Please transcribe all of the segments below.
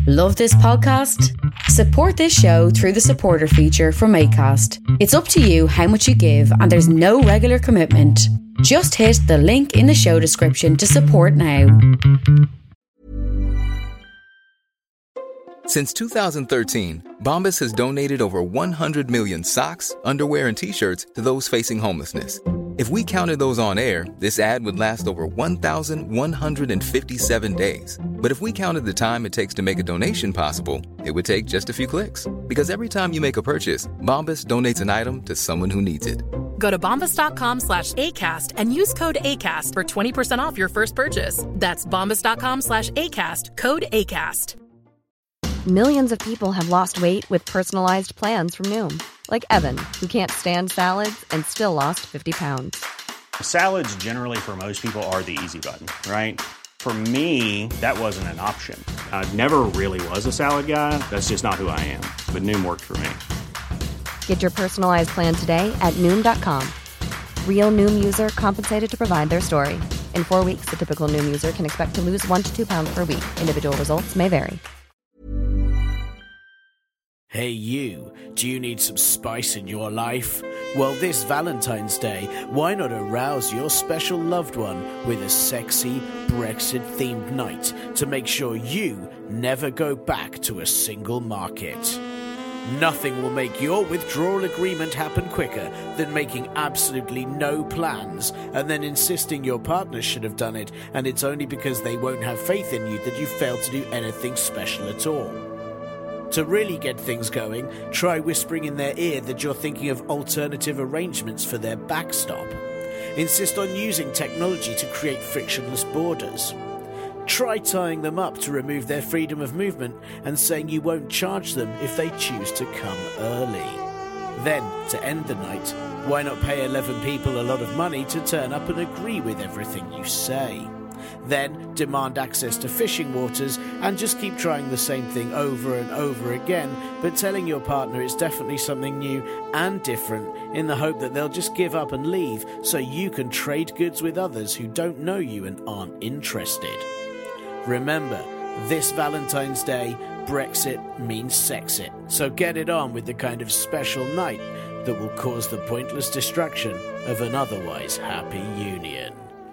Love this podcast? Support this show through the supporter feature from Acast. It's up to you how much you give and there's no regular commitment. Just hit the link in the show description to support now. Since 2013, Bombas has donated over 100 million socks, underwear, and T-shirts to those facing homelessness. If we counted those on air, this ad would last over 1,157 days. But if we counted the time it takes to make a donation possible, it would take just a few clicks. Because every time you make a purchase, Bombas donates an item to someone who needs it. Go to bombas.com/ACAST and use code ACAST for 20% off your first purchase. That's bombas.com/ACAST, code ACAST. Millions of people have lost weight with personalized plans from Noom. Like Evan, who can't stand salads and still lost 50 pounds. Salads generally for most people are the easy button, right? For me, that wasn't an option. I never really was a salad guy. That's just not who I am. But Noom worked for me. Get your personalized plan today at Noom.com. Real Noom user compensated to provide their story. In 4 weeks, the typical Noom user can expect to lose 1 to 2 pounds per week. Individual results may vary. Hey you, do you need some spice in your life? Well, this Valentine's Day, why not arouse your special loved one with a sexy Brexit-themed night to make sure you never go back to a single market? Nothing will make your withdrawal agreement happen quicker than making absolutely no plans and then insisting your partner should have done it, and it's only because they won't have faith in you that you failed to do anything special at all. To really get things going, try whispering in their ear that you're thinking of alternative arrangements for their backstop. Insist on using technology to create frictionless borders. Try tying them up to remove their freedom of movement and saying you won't charge them if they choose to come early. Then, to end the night, why not pay 11 people a lot of money to turn up and agree with everything you say? Then demand access to fishing waters and just keep trying the same thing over and over again, but telling your partner it's definitely something new and different in the hope that they'll just give up and leave so you can trade goods with others who don't know you and aren't interested. Remember, this Valentine's Day, Brexit means Sexit, so get it on with the kind of special night that will cause the pointless destruction of an otherwise happy union.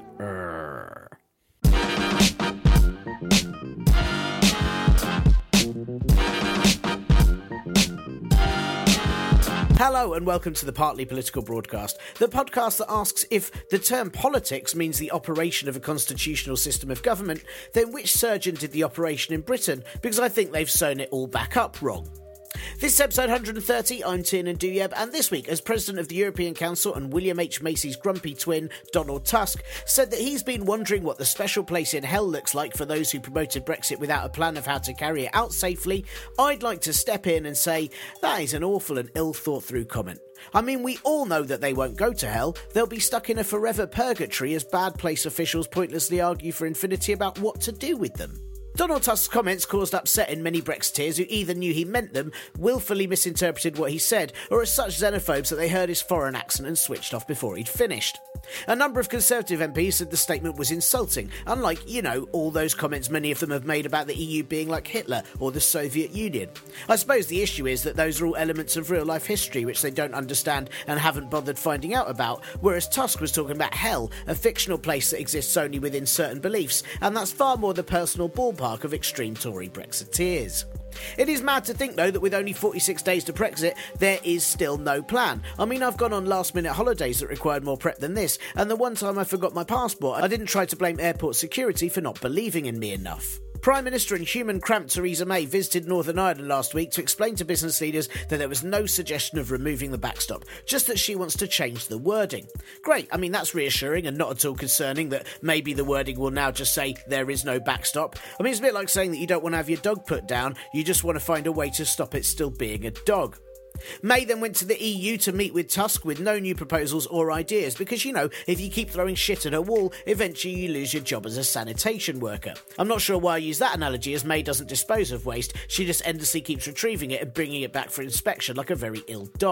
Hello and welcome to the Partly Political Broadcast, the podcast that asks if the term politics means the operation of a constitutional system of government, then which surgeon did the operation in Britain, because I think they've sewn it all back up wrong. This is episode 130, I'm Tiernan Douieb, and this week, as President of the European Council and William H. Macy's grumpy twin, Donald Tusk, said that he's been wondering what the special place in hell looks like for those who promoted Brexit without a plan of how to carry it out safely, I'd like to step in and say that is an awful and ill-thought-through comment. I mean, we all know that they won't go to hell. They'll be stuck in a forever purgatory as bad place officials pointlessly argue for infinity about what to do with them. Donald Tusk's comments caused upset in many Brexiteers who either knew he meant them, willfully misinterpreted what he said, or are such xenophobes that they heard his foreign accent and switched off before he'd finished. A number of Conservative MPs said the statement was insulting, unlike, all those comments many of them have made about the EU being like Hitler or the Soviet Union. I suppose the issue is that those are all elements of real-life history which they don't understand and haven't bothered finding out about, whereas Tusk was talking about hell, a fictional place that exists only within certain beliefs, and that's far more the personal ballpark of extreme Tory Brexiteers. It is mad to think, though, that with only 46 days to Brexit, there is still no plan. I mean, I've gone on last-minute holidays that required more prep than this, and the one time I forgot my passport, I didn't try to blame airport security for not believing in me enough. Prime Minister and human cramp Theresa May visited Northern Ireland last week to explain to business leaders that there was no suggestion of removing the backstop, just that she wants to change the wording. Great, I mean that's reassuring and not at all concerning that maybe the wording will now just say there is no backstop. I mean it's a bit like saying that you don't want to have your dog put down, you just want to find a way to stop it still being a dog. May then went to the EU to meet with Tusk with no new proposals or ideas because, if you keep throwing shit at a wall, eventually you lose your job as a sanitation worker. I'm not sure why I use that analogy as May doesn't dispose of waste, she just endlessly keeps retrieving it and bringing it back for inspection like a very ill dog.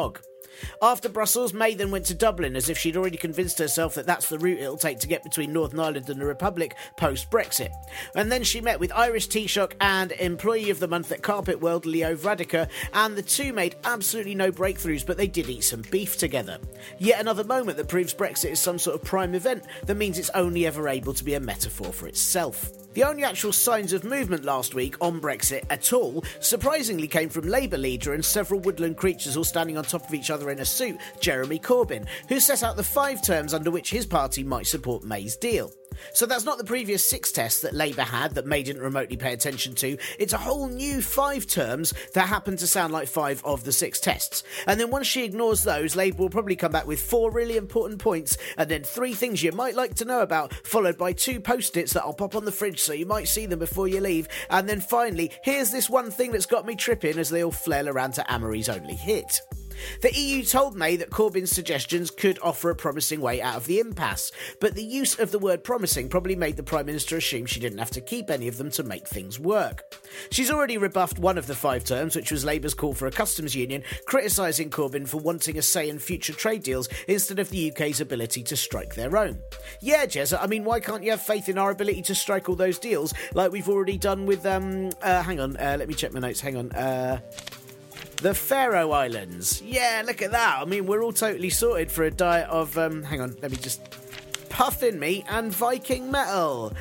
After Brussels, May then went to Dublin as if she'd already convinced herself that that's the route it'll take to get between Northern Ireland and the Republic post-Brexit. And then she met with Irish Taoiseach and Employee of the Month at Carpet World, Leo Varadkar, and the two made absolutely no breakthroughs, but they did eat some beef together. Yet another moment that proves Brexit is some sort of prime event that means it's only ever able to be a metaphor for itself. The only actual signs of movement last week on Brexit at all surprisingly came from Labour leader and several woodland creatures all standing on top of each other in a suit, Jeremy Corbyn, who set out the 5 terms under which his party might support May's deal. So that's not the previous 6 tests that Labour had that May didn't remotely pay attention to. It's a whole new 5 terms that happen to sound like 5 of the 6 tests. And then once she ignores those, Labour will probably come back with 4 really important points and then 3 things you might like to know about, followed by 2 post-its that I'll pop on the fridge so you might see them before you leave. And then finally, here's this one thing that's got me tripping as they all flail around to Amory's only hit. The EU told May that Corbyn's suggestions could offer a promising way out of the impasse, but the use of the word promising probably made the Prime Minister assume she didn't have to keep any of them to make things work. She's already rebuffed one of the 5 terms, which was Labour's call for a customs union, criticising Corbyn for wanting a say in future trade deals instead of the UK's ability to strike their own. Yeah, Jezza, I mean, why can't you have faith in our ability to strike all those deals like we've already done with, let me check my notes, the Faroe Islands. Yeah, look at that. I mean, we're all totally sorted for a diet of, let me just... puffin meat and Viking metal.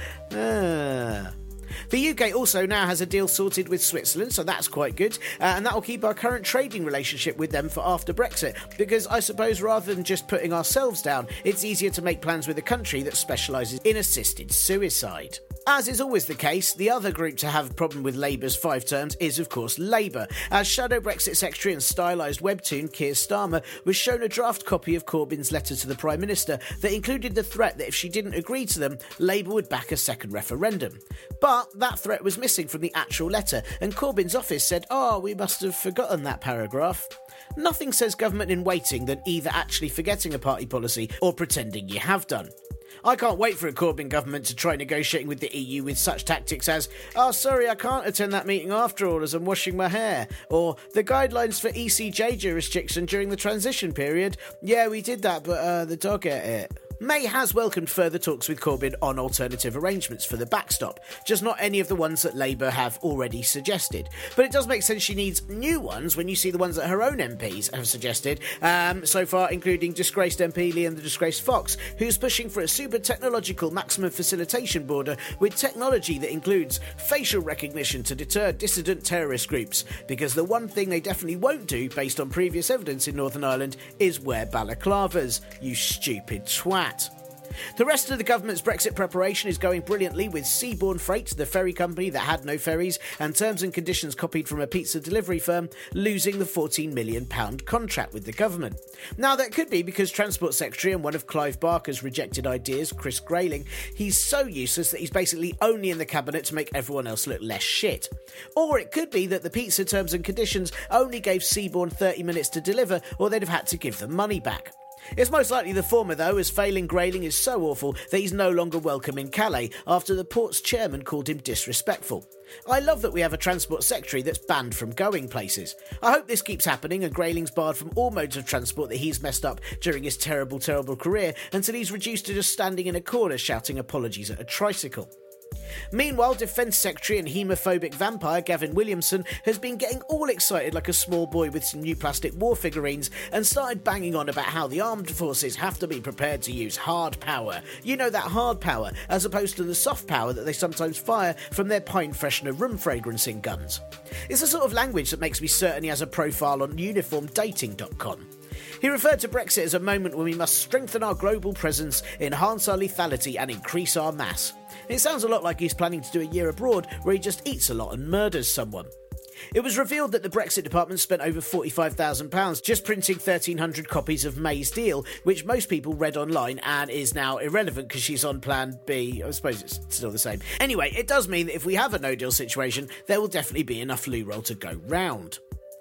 The UK also now has a deal sorted with Switzerland, so that's quite good, and that will keep our current trading relationship with them for after Brexit, because I suppose rather than just putting ourselves down, it's easier to make plans with a country that specialises in assisted suicide. As is always the case, the other group to have a problem with Labour's 5 terms is, of course, Labour, as Shadow Brexit Secretary and stylised webtoon Keir Starmer was shown a draft copy of Corbyn's letter to the Prime Minister that included the threat that if she didn't agree to them, Labour would back a second referendum. But that threat was missing from the actual letter, and Corbyn's office said, we must have forgotten that paragraph. Nothing says government in waiting than either actually forgetting a party policy or pretending you have done. I can't wait for a Corbyn government to try negotiating with the EU with such tactics as, sorry, I can't attend that meeting after all as I'm washing my hair, or the guidelines for ECJ jurisdiction during the transition period. Yeah, we did that, but the dog ate it. May has welcomed further talks with Corbyn on alternative arrangements for the backstop, just not any of the ones that Labour have already suggested. But it does make sense she needs new ones when you see the ones that her own MPs have suggested, so far including disgraced MP Liam the Disgraced Fox, who's pushing for a super technological maximum facilitation border with technology that includes facial recognition to deter dissident terrorist groups, because the one thing they definitely won't do, based on previous evidence in Northern Ireland, is wear balaclavas, you stupid twat. The rest of the government's Brexit preparation is going brilliantly, with Seabourn Freight, the ferry company that had no ferries, and terms and conditions copied from a pizza delivery firm, losing the £14 million contract with the government. Now, that could be because Transport Secretary and one of Clive Barker's rejected ideas, Chris Grayling, he's so useless that he's basically only in the cabinet to make everyone else look less shit. Or it could be that the pizza terms and conditions only gave Seabourn 30 minutes to deliver, or they'd have had to give them money back. It's most likely the former, though, as failing Grayling is so awful that he's no longer welcome in Calais after the port's chairman called him disrespectful. I love that we have a Transport Secretary that's banned from going places. I hope this keeps happening and Grayling's barred from all modes of transport that he's messed up during his terrible, terrible career until he's reduced to just standing in a corner shouting apologies at a tricycle. Meanwhile, Defence Secretary and haemophobic vampire Gavin Williamson has been getting all excited like a small boy with some new plastic war figurines and started banging on about how the armed forces have to be prepared to use hard power. You know, that hard power, as opposed to the soft power that they sometimes fire from their pine freshener room fragrancing guns. It's the sort of language that makes me certain he has a profile on uniformdating.com. He referred to Brexit as a moment when we must strengthen our global presence, enhance our lethality and increase our mass. It sounds a lot like he's planning to do a year abroad where he just eats a lot and murders someone. It was revealed that the Brexit department spent over £45,000 just printing 1,300 copies of May's deal, which most people read online and is now irrelevant because she's on Plan B. I suppose it's still the same. Anyway, it does mean that if we have a no-deal situation, there will definitely be enough loo roll to go round.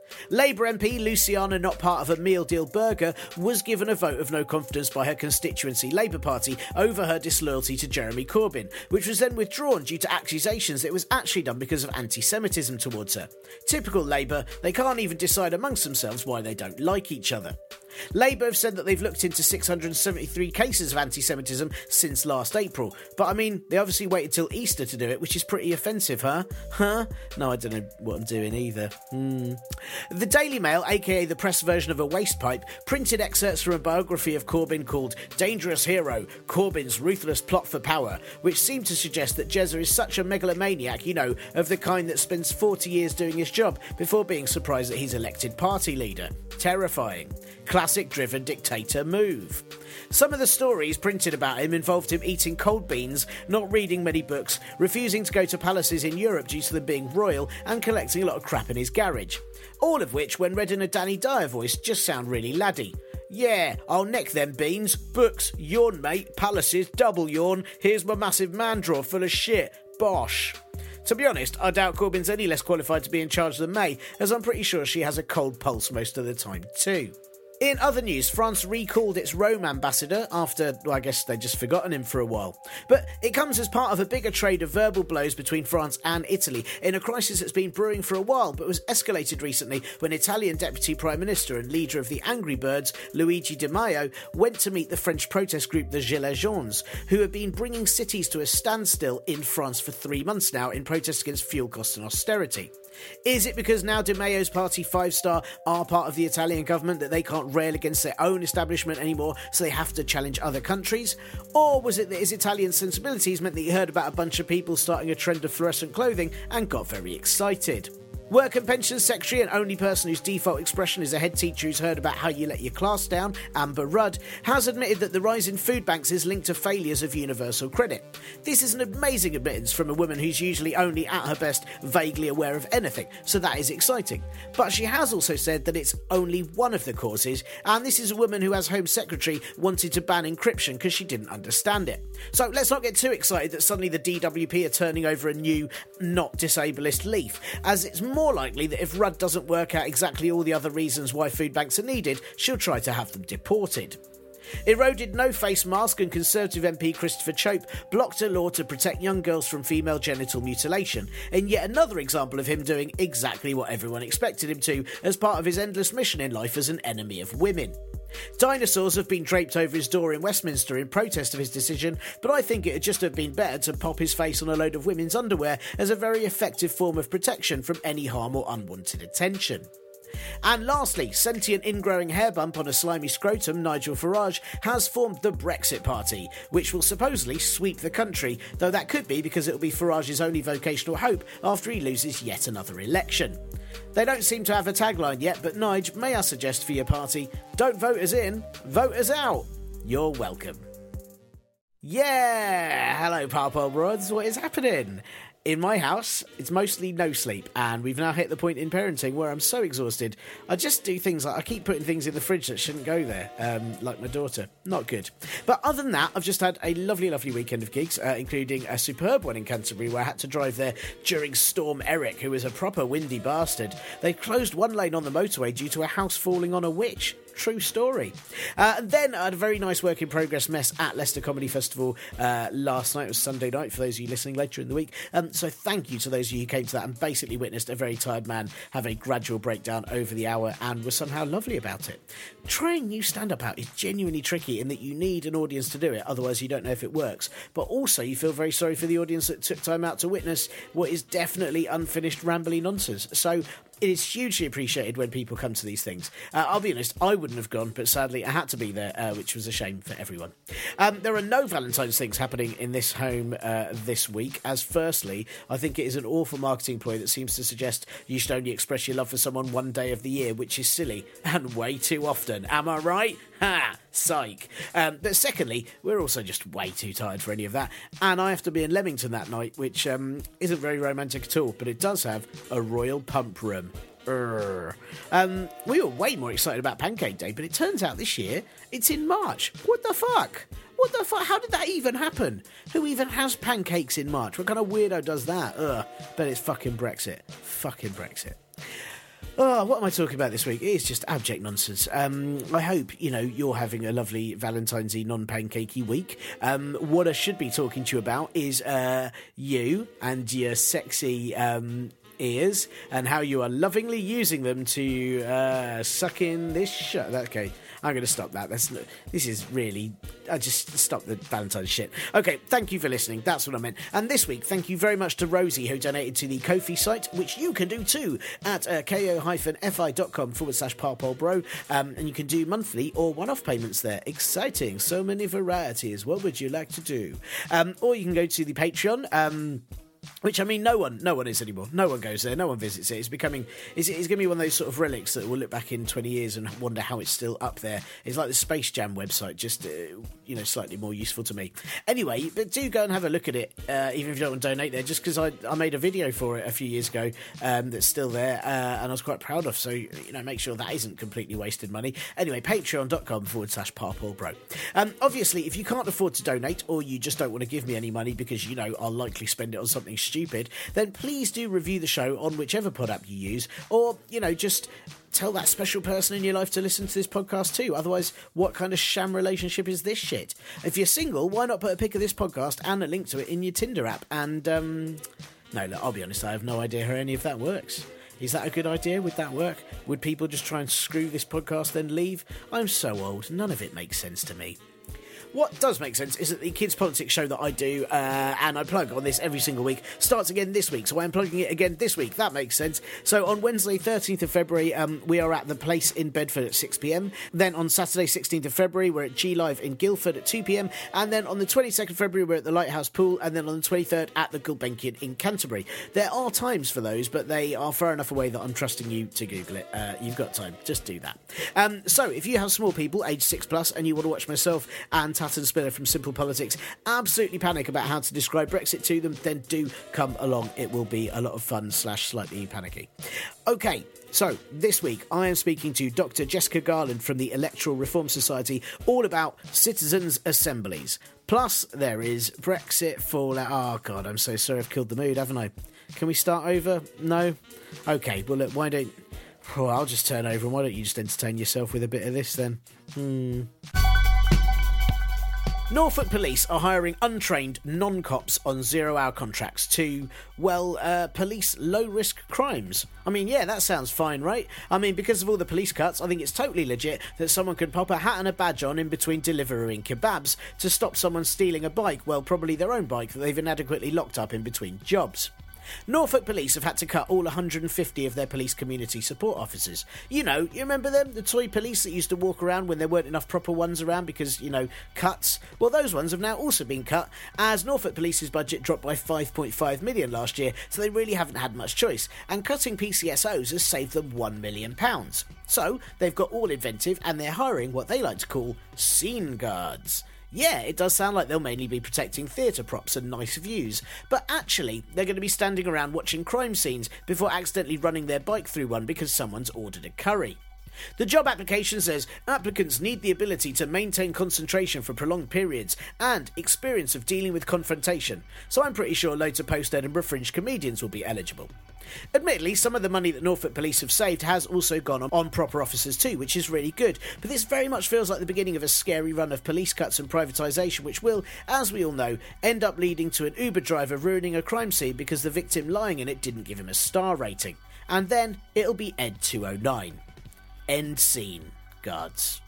Labour MP Luciana Not Part of a Meal Deal Burger was given a vote of no confidence by her constituency Labour Party over her disloyalty to Jeremy Corbyn, which was then withdrawn due to accusations that it was actually done because of anti-Semitism towards her. Typical Labour, they can't even decide amongst themselves why they don't like each other. Labour have said that they've looked into 673 cases of anti-Semitism since last April, but I mean, they obviously waited till Easter to do it, which is pretty offensive, huh? No, I don't know what I'm doing either. The Daily Mail, aka the press version of a waste pipe, printed excerpts from a biography of Corbyn called Dangerous Hero, Corbyn's Ruthless Plot for Power, which seemed to suggest that Jezza is such a megalomaniac, you know, of the kind that spends 40 years doing his job before being surprised that he's elected party leader. Terrifying. Classic driven dictator move. Some of the stories printed about him involved him eating cold beans, not reading many books, refusing to go to palaces in Europe due to them being royal, and collecting a lot of crap in his garage. All of which, when read in a Danny Dyer voice, just sound really laddie. Yeah, I'll neck them beans. Books, yawn mate, palaces, double yawn, here's my massive man drawer full of shit. Bosh. To be honest, I doubt Corbyn's any less qualified to be in charge than May, as I'm pretty sure she has a cold pulse most of the time too. In other news, France recalled its Rome ambassador after, well, I guess they'd just forgotten him for a while. But it comes as part of a bigger trade of verbal blows between France and Italy in a crisis that's been brewing for a while but was escalated recently when Italian Deputy Prime Minister and leader of the Angry Birds, Luigi Di Maio, went to meet the French protest group the Gilets Jaunes, who have been bringing cities to a standstill in France for 3 months now in protest against fuel costs and austerity. Is it because now Di Maio's party Five Star are part of the Italian government that they can't rail against their own establishment anymore, so they have to challenge other countries? Or was it that his Italian sensibilities meant that he heard about a bunch of people starting a trend of fluorescent clothing and got very excited? Work and Pensions Secretary and only person whose default expression is a head teacher who's heard about how you let your class down, Amber Rudd, has admitted that the rise in food banks is linked to failures of universal credit. This is an amazing admittance from a woman who's usually only at her best vaguely aware of anything, so that is exciting. But she has also said that it's only one of the causes, and this is a woman who, as Home Secretary, wanted to ban encryption because she didn't understand it. So let's not get too excited that suddenly the DWP are turning over a new, not disableist leaf, as it's more likely that if Rudd doesn't work out exactly all the other reasons why food banks are needed, she'll try to have them deported. Eroded no-face mask and Conservative MP Christopher Chope blocked a law to protect young girls from female genital mutilation, and yet another example of him doing exactly what everyone expected him to as part of his endless mission in life as an enemy of women. Dinosaurs have been draped over his door in Westminster in protest of his decision, but I think it would just have been better to pop his face on a load of women's underwear as a very effective form of protection from any harm or unwanted attention. And lastly, sentient ingrowing hair bump on a slimy scrotum, Nigel Farage, has formed the Brexit Party, which will supposedly sweep the country, though that could be because it will be Farage's only vocational hope after he loses yet another election. They don't seem to have a tagline yet, but Nige, may I suggest for your party, don't vote us in, vote us out. You're welcome. Yeah! Hello, Parpole Broads, what is happening? In my house, it's mostly no sleep, and we've now hit the point in parenting where I'm so exhausted, I just do things like I keep putting things in the fridge that shouldn't go there, like my daughter. Not good. But other than that, I've just had a lovely, lovely weekend of gigs, including a superb one in Canterbury where I had to drive there during Storm Eric, who is a proper windy bastard. They closed one lane on the motorway due to a house falling on a witch. True story. And then I had a very nice work in progress mess at Leicester Comedy Festival last night. It was Sunday night for those of you listening later in the week. So thank you to those of you who came to that and basically witnessed a very tired man have a gradual breakdown over the hour and was somehow lovely about it. Trying new stand-up out is genuinely tricky in that you need an audience to do it, otherwise you don't know if it works. But also you feel very sorry for the audience that took time out to witness what is definitely unfinished rambly nonsense. So it is hugely appreciated when people come to these things. I'll be honest, I wouldn't have gone, but sadly I had to be there, which was a shame for everyone. There are no Valentine's things happening in this home this week, as firstly, I think it is an awful marketing ploy that seems to suggest you should only express your love for someone one day of the year, which is silly, and way too often. Am I right? Ha! Psych. But secondly, we're also just way too tired for any of that, and I have to be in Leamington that night, which isn't very romantic at all, but it does have a royal pump room. We were way more excited about Pancake Day, but it turns out this year it's in March. What the fuck? What the fuck? How did that even happen? Who even has pancakes in March? What kind of weirdo does that? But it's fucking Brexit. Fucking Brexit. Oh, what am I talking about this week? It is just abject nonsense. I hope, you're having a lovely Valentine's-y, non-pancakey week. What I should be talking to you about is you and your sexy ears and how you are lovingly using them to suck in this shit. Okay, I'm going to stop that. This is really... I just stop the Valentine's shit. Okay, thank you for listening. That's what I meant. And this week, thank you very much to Rosie, who donated to the Ko-fi site, which you can do too at ko-fi.com/parpolbro. And you can do monthly or one-off payments there. Exciting. So many varieties. What would you like to do? Or you can go to the Patreon, which, I mean, no one is anymore. No one goes there. No one visits it. It's going to be one of those sort of relics that we'll look back in 20 years and wonder how it's still up there. It's like the Space Jam website, just, slightly more useful to me. Anyway, but do go and have a look at it, even if you don't want to donate there, just because I made a video for it a few years ago that's still there, and I was quite proud of, so, make sure that isn't completely wasted money. Anyway, patreon.com/parpolbro. Obviously, if you can't afford to donate, or you just don't want to give me any money because, I'll likely spend it on something stupid, then please do review the show on whichever pod app you use, or, just tell that special person in your life to listen to this podcast too. Otherwise, what kind of sham relationship is this shit? If you're single, why not put a pic of this podcast and a link to it in your Tinder app? And, no, look, I'll be honest, I have no idea how any of that works. Is that a good idea? Would that work? Would people just try and screw this podcast then leave? I'm so old, none of it makes sense to me. What does make sense is that the Kids Politics show that I do, and I plug on this every single week, starts again this week, so I am plugging it again this week. That makes sense. So on Wednesday, 13th of February, we are at The Place in Bedford at 6pm. Then on Saturday, 16th of February, we're at G Live in Guildford at 2pm. And then on the 22nd of February, we're at the Lighthouse Pool. And then on the 23rd, at the Gulbenkian in Canterbury. There are times for those, but they are far enough away that I'm trusting you to Google it. You've got time. Just do that. So if you have small people, age 6+, and you want to watch myself and Tatton Spiller from Simple Politics absolutely panic about how to describe Brexit to them, then do come along. It will be a lot of fun / slightly panicky. Okay, so this week I am speaking to Dr. Jessica Garland from the Electoral Reform Society, all about citizens' assemblies. Plus there is Brexit fallout. Oh God, I'm so sorry I've killed the mood, haven't I? Can we start over? No? Okay, well look, why don't... Oh, I'll just turn over, and why don't you just entertain yourself with a bit of this then? Norfolk Police are hiring untrained non-cops on zero-hour contracts to, police low-risk crimes. I mean, yeah, that sounds fine, right? I mean, because of all the police cuts, I think it's totally legit that someone could pop a hat and a badge on in between delivering kebabs to stop someone stealing a bike, probably their own bike that they've inadequately locked up in between jobs. Norfolk Police have had to cut all 150 of their police community support officers. You remember them? The toy police that used to walk around when there weren't enough proper ones around because, cuts? Well, those ones have now also been cut, as Norfolk Police's budget dropped by $5.5 million last year, so they really haven't had much choice, and cutting PCSOs has saved them £1 million. So, they've got all inventive, and they're hiring what they like to call scene guards. Yeah, it does sound like they'll mainly be protecting theatre props and nice views, but actually, they're going to be standing around watching crime scenes before accidentally running their bike through one because someone's ordered a curry. The job application says applicants need the ability to maintain concentration for prolonged periods and experience of dealing with confrontation, so I'm pretty sure loads of post-Edinburgh Fringe comedians will be eligible. Admittedly, some of the money that Norfolk Police have saved has also gone on proper officers too, which is really good, but this very much feels like the beginning of a scary run of police cuts and privatisation, which will, as we all know, end up leading to an Uber driver ruining a crime scene because the victim lying in it didn't give him a star rating. And then it'll be Ed 209. End scene, guards.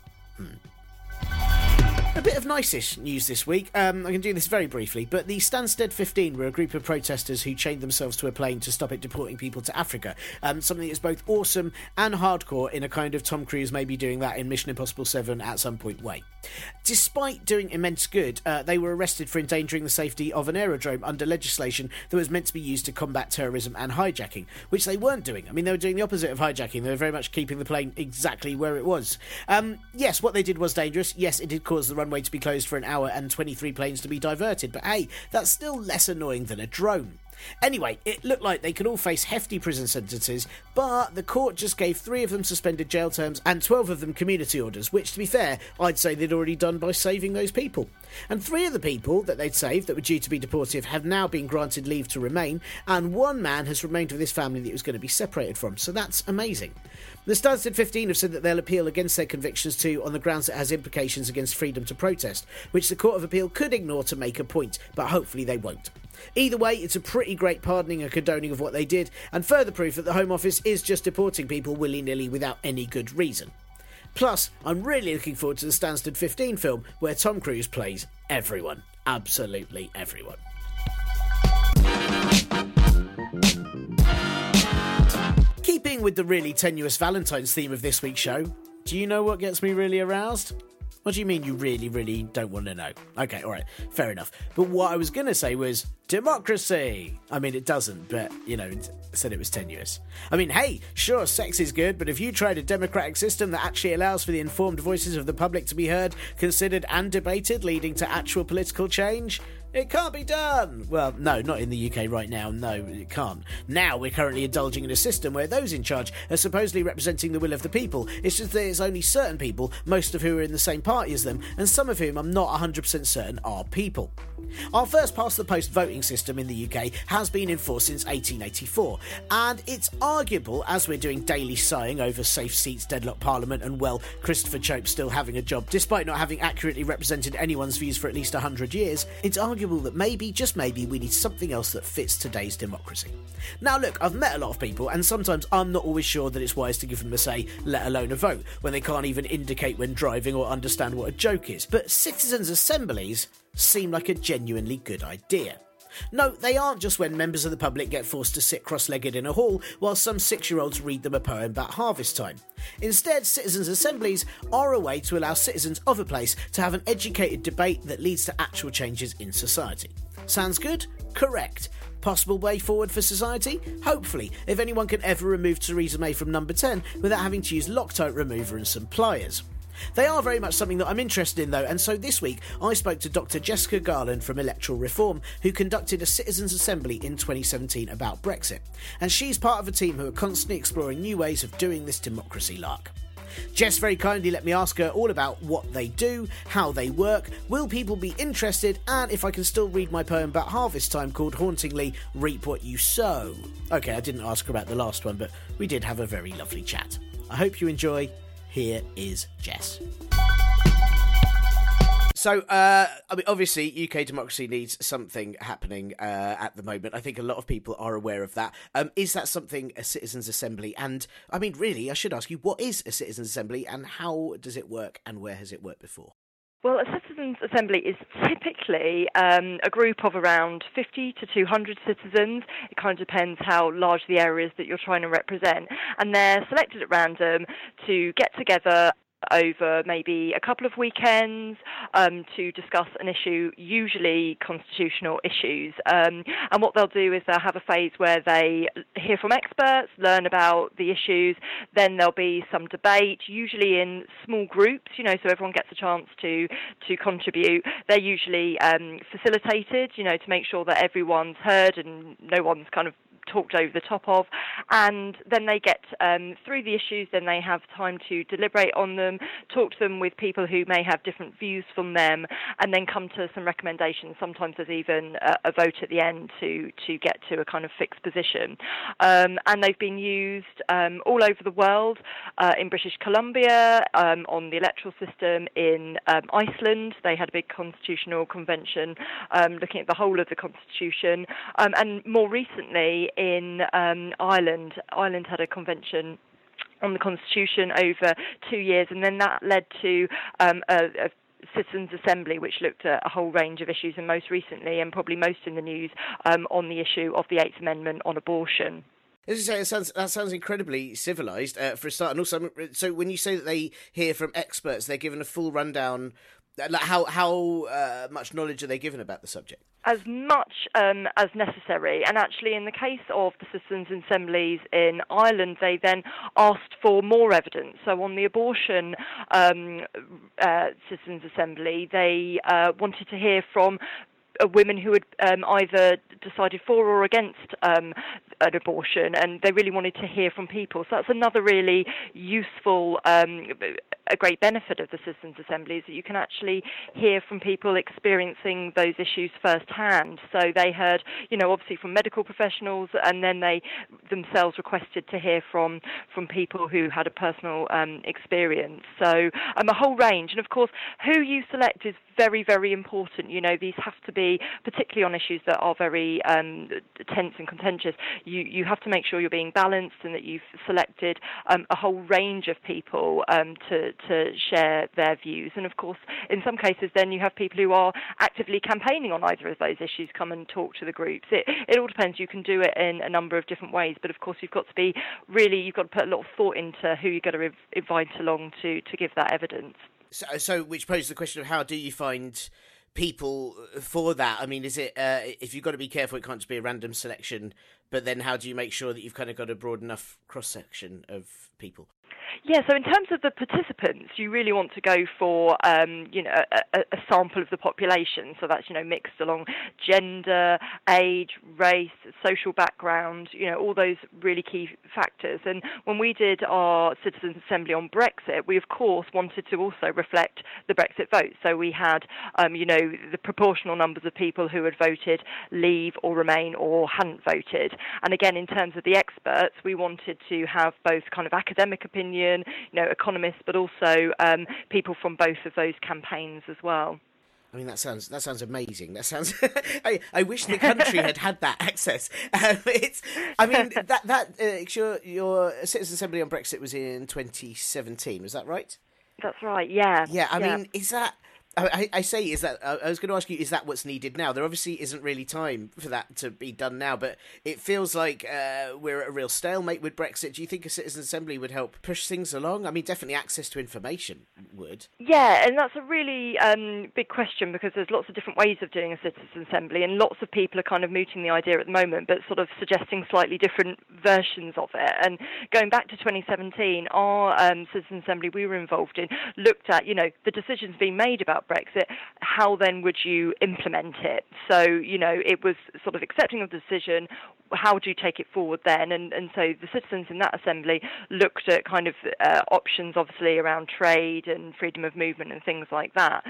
A bit of nice-ish news this week. I can do this very briefly, but the Stansted 15 were a group of protesters who chained themselves to a plane to stop it deporting people to Africa. Something that is both awesome and hardcore in a kind of Tom Cruise maybe doing that in Mission Impossible 7 at some point way. Despite doing immense good, they were arrested for endangering the safety of an aerodrome under legislation that was meant to be used to combat terrorism and hijacking, which they weren't doing. I mean, they were doing the opposite of hijacking. They were very much keeping the plane exactly where it was. Yes, what they did was dangerous. Yes, it did cause the runway to be closed for an hour and 23 planes to be diverted, but hey, that's still less annoying than a drone. Anyway, it looked like they could all face hefty prison sentences, but the court just gave 3 of them suspended jail terms and 12 of them community orders, which, to be fair, I'd say they'd already done by saving those people. And 3 of the people that they'd saved that were due to be deported have now been granted leave to remain, and 1 man has remained with his family that he was going to be separated from, so that's amazing. The Stansted 15 have said that they'll appeal against their convictions too on the grounds it has implications against freedom to protest, which the Court of Appeal could ignore to make a point, but hopefully they won't. Either way, it's a pretty great pardoning and condoning of what they did, and further proof that the Home Office is just deporting people willy-nilly without any good reason. Plus, I'm really looking forward to the Stansted 15 film, where Tom Cruise plays everyone. Absolutely everyone. Keeping with the really tenuous Valentine's theme of this week's show, do you know what gets me really aroused? What do you mean you really don't want to know? Okay, alright, fair enough. But what I was going to say was democracy. I mean, it doesn't, but, it said it was tenuous. I mean, hey, sure, sex is good, but have you tried a democratic system that actually allows for the informed voices of the public to be heard, considered and debated, leading to actual political change? It can't be done! Well, no, not in the UK right now, no, it can't. Now we're currently indulging in a system where those in charge are supposedly representing the will of the people. It's just that there's only certain people, most of who are in the same party as them, and some of whom I'm not 100% certain are people. Our first past-the-post voting system in the UK has been in force since 1884, and it's arguable, as we're doing daily sighing over safe seats, deadlock parliament, and, well, Christopher Chope still having a job despite not having accurately represented anyone's views for at least 100 years, it's arguable that maybe, just maybe, we need something else that fits today's democracy. Now look, I've met a lot of people, and sometimes I'm not always sure that it's wise to give them a say, let alone a vote, when they can't even indicate when driving or understand what a joke is, but citizens' assemblies seem like a genuinely good idea. No, they aren't just when members of the public get forced to sit cross-legged in a hall while some 6-year-olds read them a poem about harvest time. Instead, citizens' assemblies are a way to allow citizens of a place to have an educated debate that leads to actual changes in society. Sounds good? Correct. Possible way forward for society? Hopefully, if anyone can ever remove Theresa May from number 10 without having to use Loctite remover and some pliers. They are very much something that I'm interested in though, and so this week I spoke to Dr. Jessica Garland from Electoral Reform, who conducted a citizens' assembly in 2017 about Brexit, and she's part of a team who are constantly exploring new ways of doing this democracy lark. Jess very kindly let me ask her all about what they do, how they work, will people be interested, and if I can still read my poem about harvest time called hauntingly Reap What You Sow. Okay, I didn't ask her about the last one, but we did have a very lovely chat. I hope you enjoy. Here is Jess. So, obviously, UK democracy needs something happening at the moment. I think a lot of people are aware of that. Is that something a citizens' assembly? And, I mean, really, I should ask you, what is a citizens' assembly and how does it work and where has it worked before? Well, a citizens' assembly is typically a group of around 50 to 200 citizens. It kind of depends how large the area is that you're trying to represent. And they're selected at random to get together over maybe a couple of weekends to discuss an issue, usually constitutional issues. And what they'll do is they'll have a phase where they hear from experts, learn about the issues, then there'll be some debate, usually in small groups, so everyone gets a chance to contribute. They're usually facilitated, to make sure that everyone's heard and no one's kind of talked over the top of, and then they get through the issues, then they have time to deliberate on them, talk to them with people who may have different views from them, and then come to some recommendations. Sometimes there's even a vote at the end to get to a kind of fixed position. And they've been used all over the world, in British Columbia, on the electoral system, in Iceland. They had a big constitutional convention looking at the whole of the constitution, and more recently in Ireland. Ireland had a convention on the constitution over 2 years, and then that led to a citizens' assembly which looked at a whole range of issues, and most recently, and probably most in the news, on the issue of the 8th Amendment on abortion. As you say, that sounds incredibly civilised for a start, and also, so when you say that they hear from experts, they're given a full rundown. Like how much knowledge are they given about the subject? As much as necessary. And actually, in the case of the citizens' assemblies in Ireland, they then asked for more evidence. So on the abortion citizens' assembly, they wanted to hear from women who had either decided for or against an abortion, and they really wanted to hear from people. So that's another really useful, a great benefit of the Citizens' Assembly, is that you can actually hear from people experiencing those issues firsthand. So they heard, obviously from medical professionals, and then they themselves requested to hear from people who had a personal experience. So a whole range. And of course, who you select is very, very important. These have to be, particularly on issues that are very tense and contentious, you have to make sure you're being balanced and that you've selected a whole range of people to share their views. And of course, in some cases, then you have people who are actively campaigning on either of those issues come and talk to the groups. It all depends. You can do it in a number of different ways, but of course, you've got to put a lot of thought into who you're going to invite along to give that evidence. So, which poses the question of how do you find people for that? I mean, is it if you've got to be careful, it can't just be a random selection, but then how do you make sure that you've kind of got a broad enough cross-section of people? Yeah, so in terms of the participants, you really want to go for, a sample of the population. So that's, mixed along gender, age, race, social background, all those really key factors. And when we did our Citizens' Assembly on Brexit, we, of course, wanted to also reflect the Brexit vote. So we had, the proportional numbers of people who had voted Leave or Remain or hadn't voted. And again, in terms of the experts, we wanted to have both kind of academic opinion, economists, but also people from both of those campaigns as well. I mean, that sounds amazing. That sounds. I wish the country had that access. Your Citizens' Assembly on Brexit was in 2017. Was that right? That's right. Yeah. Yeah. I mean, is that? I say, is that? I was going to ask you, is that what's needed now? There obviously isn't really time for that to be done now, but it feels like we're at a real stalemate with Brexit. Do you think a Citizens' Assembly would help push things along? I mean, definitely access to information would. Yeah, and that's a really big question, because there's lots of different ways of doing a Citizens' Assembly, and lots of people are kind of mooting the idea at the moment, but sort of suggesting slightly different versions of it. And going back to 2017, our Citizens' Assembly we were involved in looked at, the decisions being made about Brexit, how then would you implement it? So, it was sort of accepting of the decision, how do you take it forward then? And so the citizens in that assembly looked at kind of options, obviously, around trade and freedom of movement and things like that.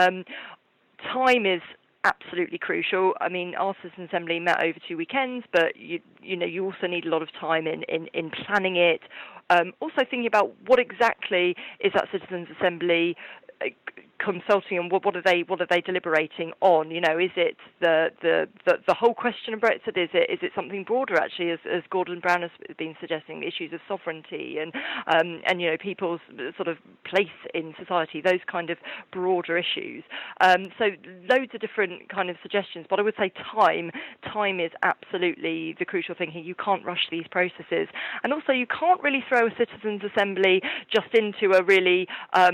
Time is absolutely crucial. I mean, our Citizens' Assembly met over 2 weekends, but you also need a lot of time in planning it. Also thinking about what exactly is that Citizens' Assembly consulting on, what are they deliberating on? Is it the whole question of Brexit? Is it something broader, actually, as Gordon Brown has been suggesting, issues of sovereignty and people's sort of place in society, those kind of broader issues. So loads of different kind of suggestions, but I would say time is absolutely the crucial thing here. You can't rush these processes, and also you can't really throw a Citizens' Assembly just into a really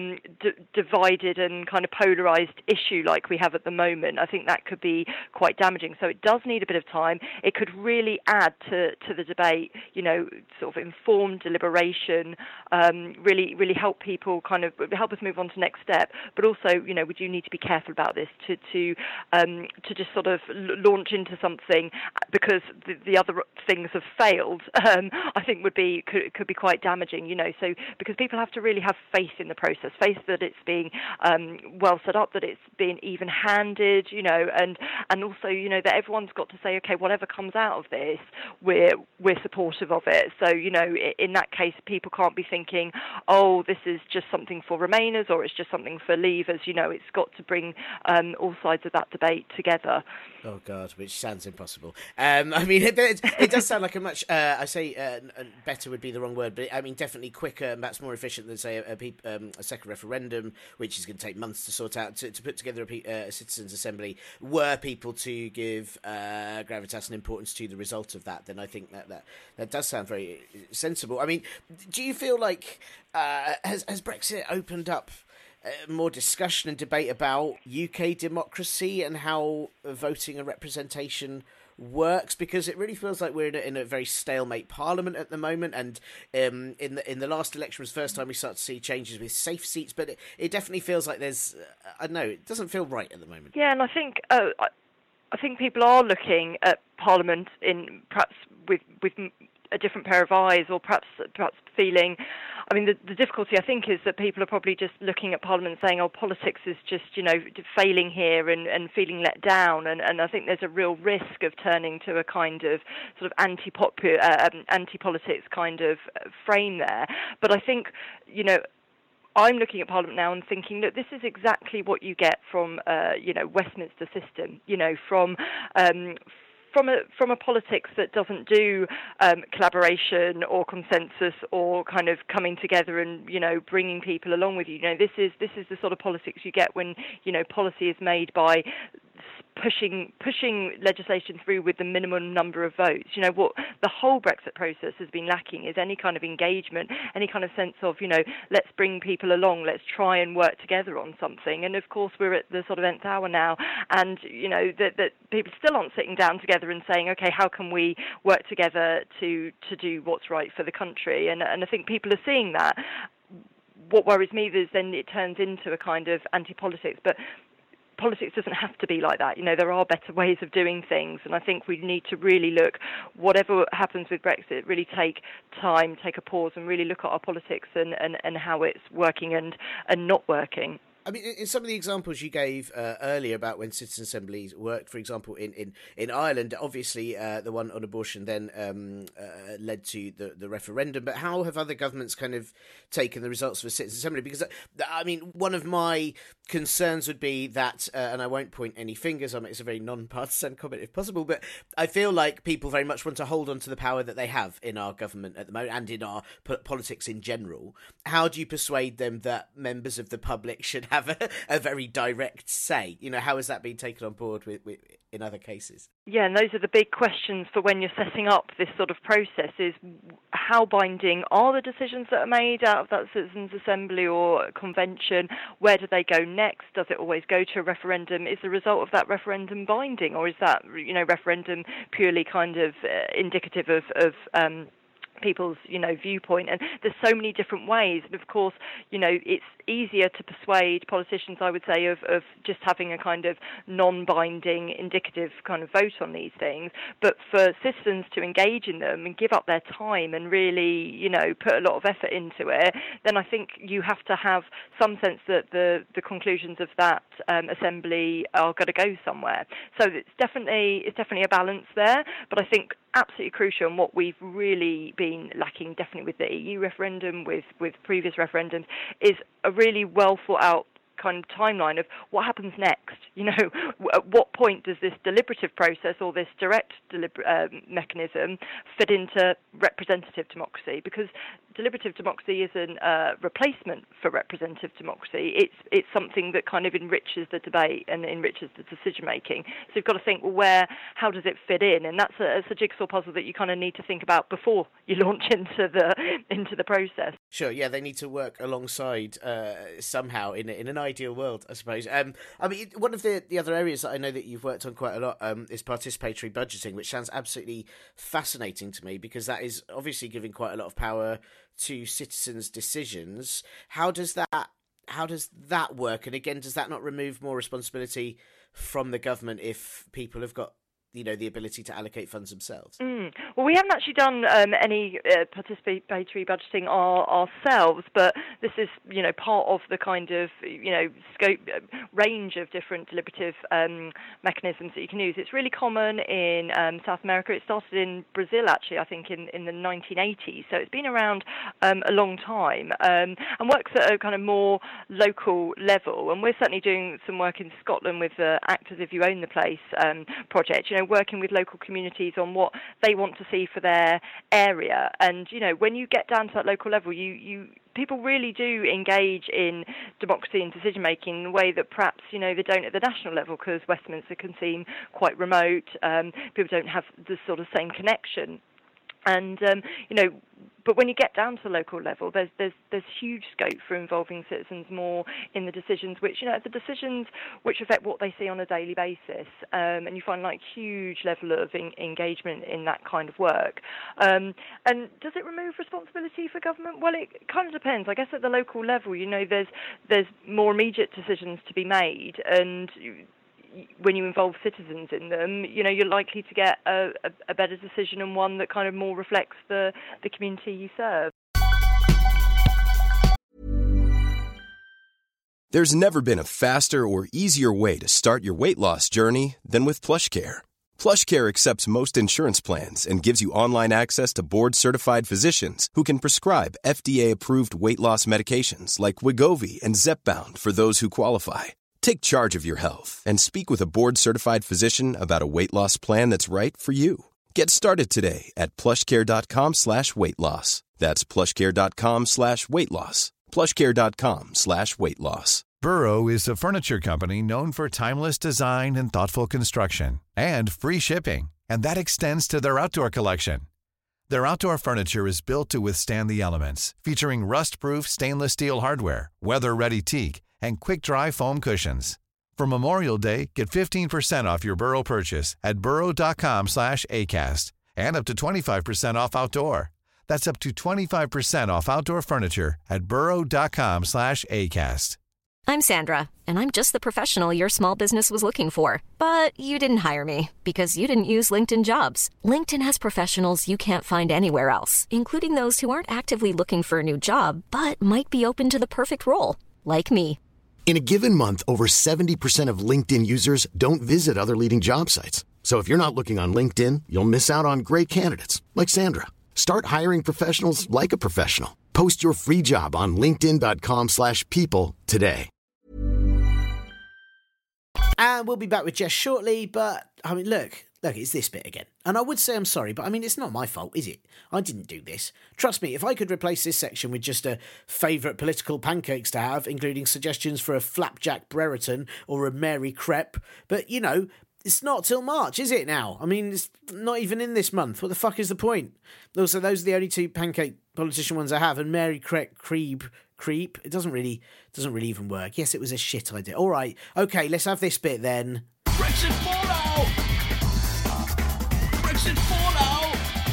divided and kind of polarised issue like we have at the moment. I think that could be quite damaging. So it does need a bit of time. It could really add to the debate, sort of informed deliberation, really help people help us move on to the next step. But also, we do need to be careful about this to just sort of launch into something because the other things have failed. I think could be quite damaging. So because people have to really have faith in the process, faith that it's being well set up, that it's being even-handed, and also, that everyone's got to say, okay, whatever comes out of this, we're supportive of it. So, in that case, people can't be thinking, oh, this is just something for Remainers or it's just something for Leavers. It's got to bring all sides of that debate together. Oh, God, which sounds impossible. I mean, it does sound like a much, better would be the wrong word, but I mean, definitely quicker and perhaps more efficient than, say, a second referendum, which is going to take months to sort out, to put together a Citizens' Assembly. Were people to give gravitas and importance to the result of that, then I think that does sound very sensible. I mean, do you feel like has Brexit opened up more discussion and debate about UK democracy and how voting and representation works? Because it really feels like we're in a very stalemate parliament at the moment, and in the last election was the first time we start to see changes with safe seats, but it definitely feels like there's I don't know, it doesn't feel right at the moment. Yeah, and I think I think people are looking at Parliament in perhaps with a different pair of eyes, or perhaps feeling. I mean, the difficulty I think is that people are probably just looking at Parliament and saying, "Oh, politics is just failing here," and feeling let down. And I think there's a real risk of turning to a kind of sort of anti-politics kind of frame there. But I think I'm looking at Parliament now and thinking, look, this is exactly what you get from, Westminster system, from a politics that doesn't do collaboration or consensus or kind of coming together and bringing people along with you. This is the sort of politics you get when policy is made by pushing legislation through with the minimum number of votes. What the whole Brexit process has been lacking is any kind of engagement, any kind of sense of, let's bring people along, let's try and work together on something. And of course, we're at the sort of nth hour now, and that people still aren't sitting down together and saying, okay, how can we work together to do what's right for the country? And I think people are seeing that. What worries me is then it turns into a kind of anti-politics, but politics doesn't have to be like that. There are better ways of doing things, and I think we need to really look, whatever happens with Brexit, really take time, take a pause, and really look at our politics and how it's working and not working. I mean, in some of the examples you gave earlier about when citizen assemblies worked, for example, in Ireland, obviously the one on abortion then led to the referendum. But how have other governments kind of taken the results of a citizen assembly? Because, I mean, one of my concerns would be that, and I won't point any fingers on it, it's a very non-partisan comment if possible, but I feel like people very much want to hold on to the power that they have in our government at the moment and in our politics in general. How do you persuade them that members of the public should have a very direct say? How has that been taken on board with in other cases? Yeah, and those are the big questions for when you're setting up this sort of process, is how binding are the decisions that are made out of that citizens' assembly or convention? Where do they go next? Does it always go to a referendum? Is the result of that referendum binding, or is that referendum purely kind of indicative of people's viewpoint? And there's so many different ways, and of course it's easier to persuade politicians, I would say, of just having a kind of non-binding indicative kind of vote on these things. But for citizens to engage in them and give up their time and really put a lot of effort into it, then I think you have to have some sense that the conclusions of that assembly are going to go somewhere. So it's definitely a balance there, but I think absolutely crucial, and what we've really been lacking, definitely with the EU referendum, with previous referendums, is a really well thought out kind of timeline of what happens next. At what point does this deliberative process or this direct mechanism fit into representative democracy? Because deliberative democracy isn't a replacement for representative democracy. It's something that kind of enriches the debate and enriches the decision making. So you've got to think, well, how does it fit in? And that's a jigsaw puzzle that you kind of need to think about before you launch into the process. Sure, yeah, they need to work alongside somehow in an ideal world, I suppose. I mean, one of the other areas that I know that you've worked on quite a lot is participatory budgeting, which sounds absolutely fascinating to me, because that is obviously giving quite a lot of power to citizens' decisions. How does that work? And again, does that not remove more responsibility from the government if people have got the ability to allocate funds themselves? Well, we haven't actually done any participatory budgeting ourselves, but this is, part of the kind of, scope, range of different deliberative mechanisms that you can use. It's really common in South America. It started in Brazil, actually, I think, in the 1980s. So it's been around a long time and works at a kind of more local level. And we're certainly doing some work in Scotland with the Act as If You Own the Place project, working with local communities on what they want to see for their area. And, when you get down to that local level, people really do engage in democracy and decision-making in a way that perhaps, they don't at the national level, because Westminster can seem quite remote. People don't have the sort of same connection. And, but when you get down to the local level, there's huge scope for involving citizens more in the decisions which affect what they see on a daily basis. And you find huge level of engagement in that kind of work. And does it remove responsibility for government? Well, it kind of depends. I guess at the local level, there's more immediate decisions to be made, and when you involve citizens in them, you're likely to get a better decision and one that kind of more reflects the community you serve. There's never been a faster or easier way to start your weight loss journey than with PlushCare. PlushCare accepts most insurance plans and gives you online access to board-certified physicians who can prescribe FDA-approved weight loss medications like Wegovy and Zepbound for those who qualify. Take charge of your health and speak with a board-certified physician about a weight loss plan that's right for you. Get started today at plushcare.com/weight loss. That's plushcare.com/weight loss. plushcare.com/weight loss. Burrow is a furniture company known for timeless design and thoughtful construction and free shipping, and that extends to their outdoor collection. Their outdoor furniture is built to withstand the elements, featuring rust-proof stainless steel hardware, weather-ready teak, and quick-dry foam cushions. For Memorial Day, get 15% off your Burrow purchase at burrow.com/ACAST and up to 25% off outdoor. That's up to 25% off outdoor furniture at burrow.com/ACAST. I'm Sandra, and I'm just the professional your small business was looking for. But you didn't hire me because you didn't use LinkedIn Jobs. LinkedIn has professionals you can't find anywhere else, including those who aren't actively looking for a new job, but might be open to the perfect role, like me. In a given month, over 70% of LinkedIn users don't visit other leading job sites. So if you're not looking on LinkedIn, you'll miss out on great candidates like Sandra. Start hiring professionals like a professional. Post your free job on linkedin.com/people today. And we'll be back with Jess shortly, but, look, it's this bit again. And I would say I'm sorry, but, it's not my fault, is it? I didn't do this. Trust me, if I could replace this section with just a favourite political pancakes to have, including suggestions for a flapjack Brereton or a Mary crepe, but, it's not till March, is it now? It's not even in this month. What the fuck is the point? Also, those are the only two pancake politician ones I have, and Mary crepe, it doesn't really even work. Yes, it was a shit idea. All right, okay, let's have this bit then. Brexit fallout! Brexit fallout!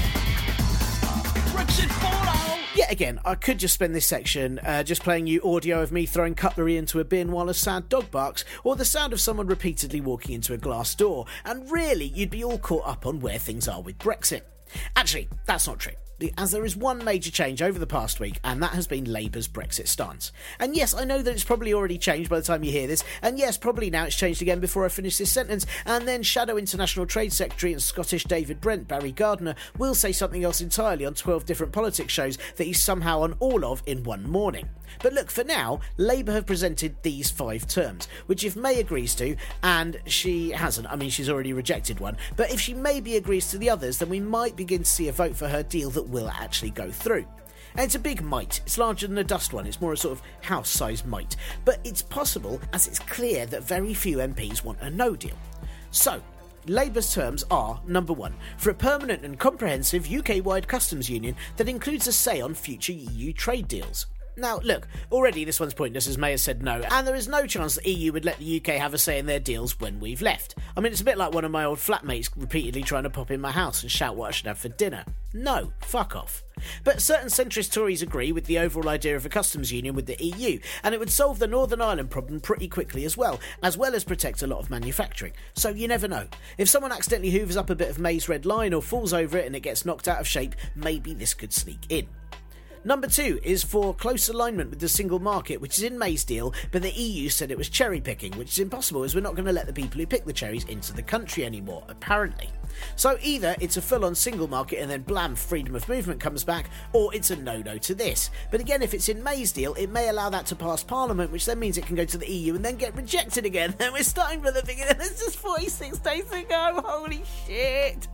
Brexit fallout! Yet again, I could just spend this section just playing you audio of me throwing cutlery into a bin while a sad dog barks, or the sound of someone repeatedly walking into a glass door, and really, you'd be all caught up on where things are with Brexit. Actually, that's not true, as there is one major change over the past week, and that has been Labour's Brexit stance. And yes, I know that it's probably already changed by the time you hear this, and yes, probably now it's changed again before I finish this sentence, and then Shadow International Trade Secretary and Scottish David Brent, Barry Gardiner, will say something else entirely on 12 different politics shows that he's somehow on all of in one morning. But look, for now, Labour have presented these 5 terms, which if May agrees to, and she hasn't, she's already rejected one, but if she maybe agrees to the others, then we might begin to see a vote for her deal that will actually go through. And it's a big mite. It's larger than a dust one. It's more a sort of house-sized mite. But it's possible, as it's clear that very few MPs want a no deal. So, Labour's terms are, number 1, for a permanent and comprehensive UK-wide customs union that includes a say on future EU trade deals. Now, look, already this one's pointless, as May has said no, and there is no chance the EU would let the UK have a say in their deals when we've left. It's a bit like one of my old flatmates repeatedly trying to pop in my house and shout what I should have for dinner. No, fuck off. But certain centrist Tories agree with the overall idea of a customs union with the EU, and it would solve the Northern Ireland problem pretty quickly as well as protect a lot of manufacturing. So you never know. If someone accidentally hoovers up a bit of May's red line or falls over it and it gets knocked out of shape, maybe this could sneak in. Number 2 is for close alignment with the single market, which is in May's deal, but the EU said it was cherry picking, which is impossible as we're not going to let the people who pick the cherries into the country anymore, apparently. So either it's a full-on single market and then blam, freedom of movement comes back, or it's a no-no to this. But again, if it's in May's deal, it may allow that to pass Parliament, which then means it can go to the EU and then get rejected again. And we're starting from the beginning. It's just 46 days to go. Holy shit.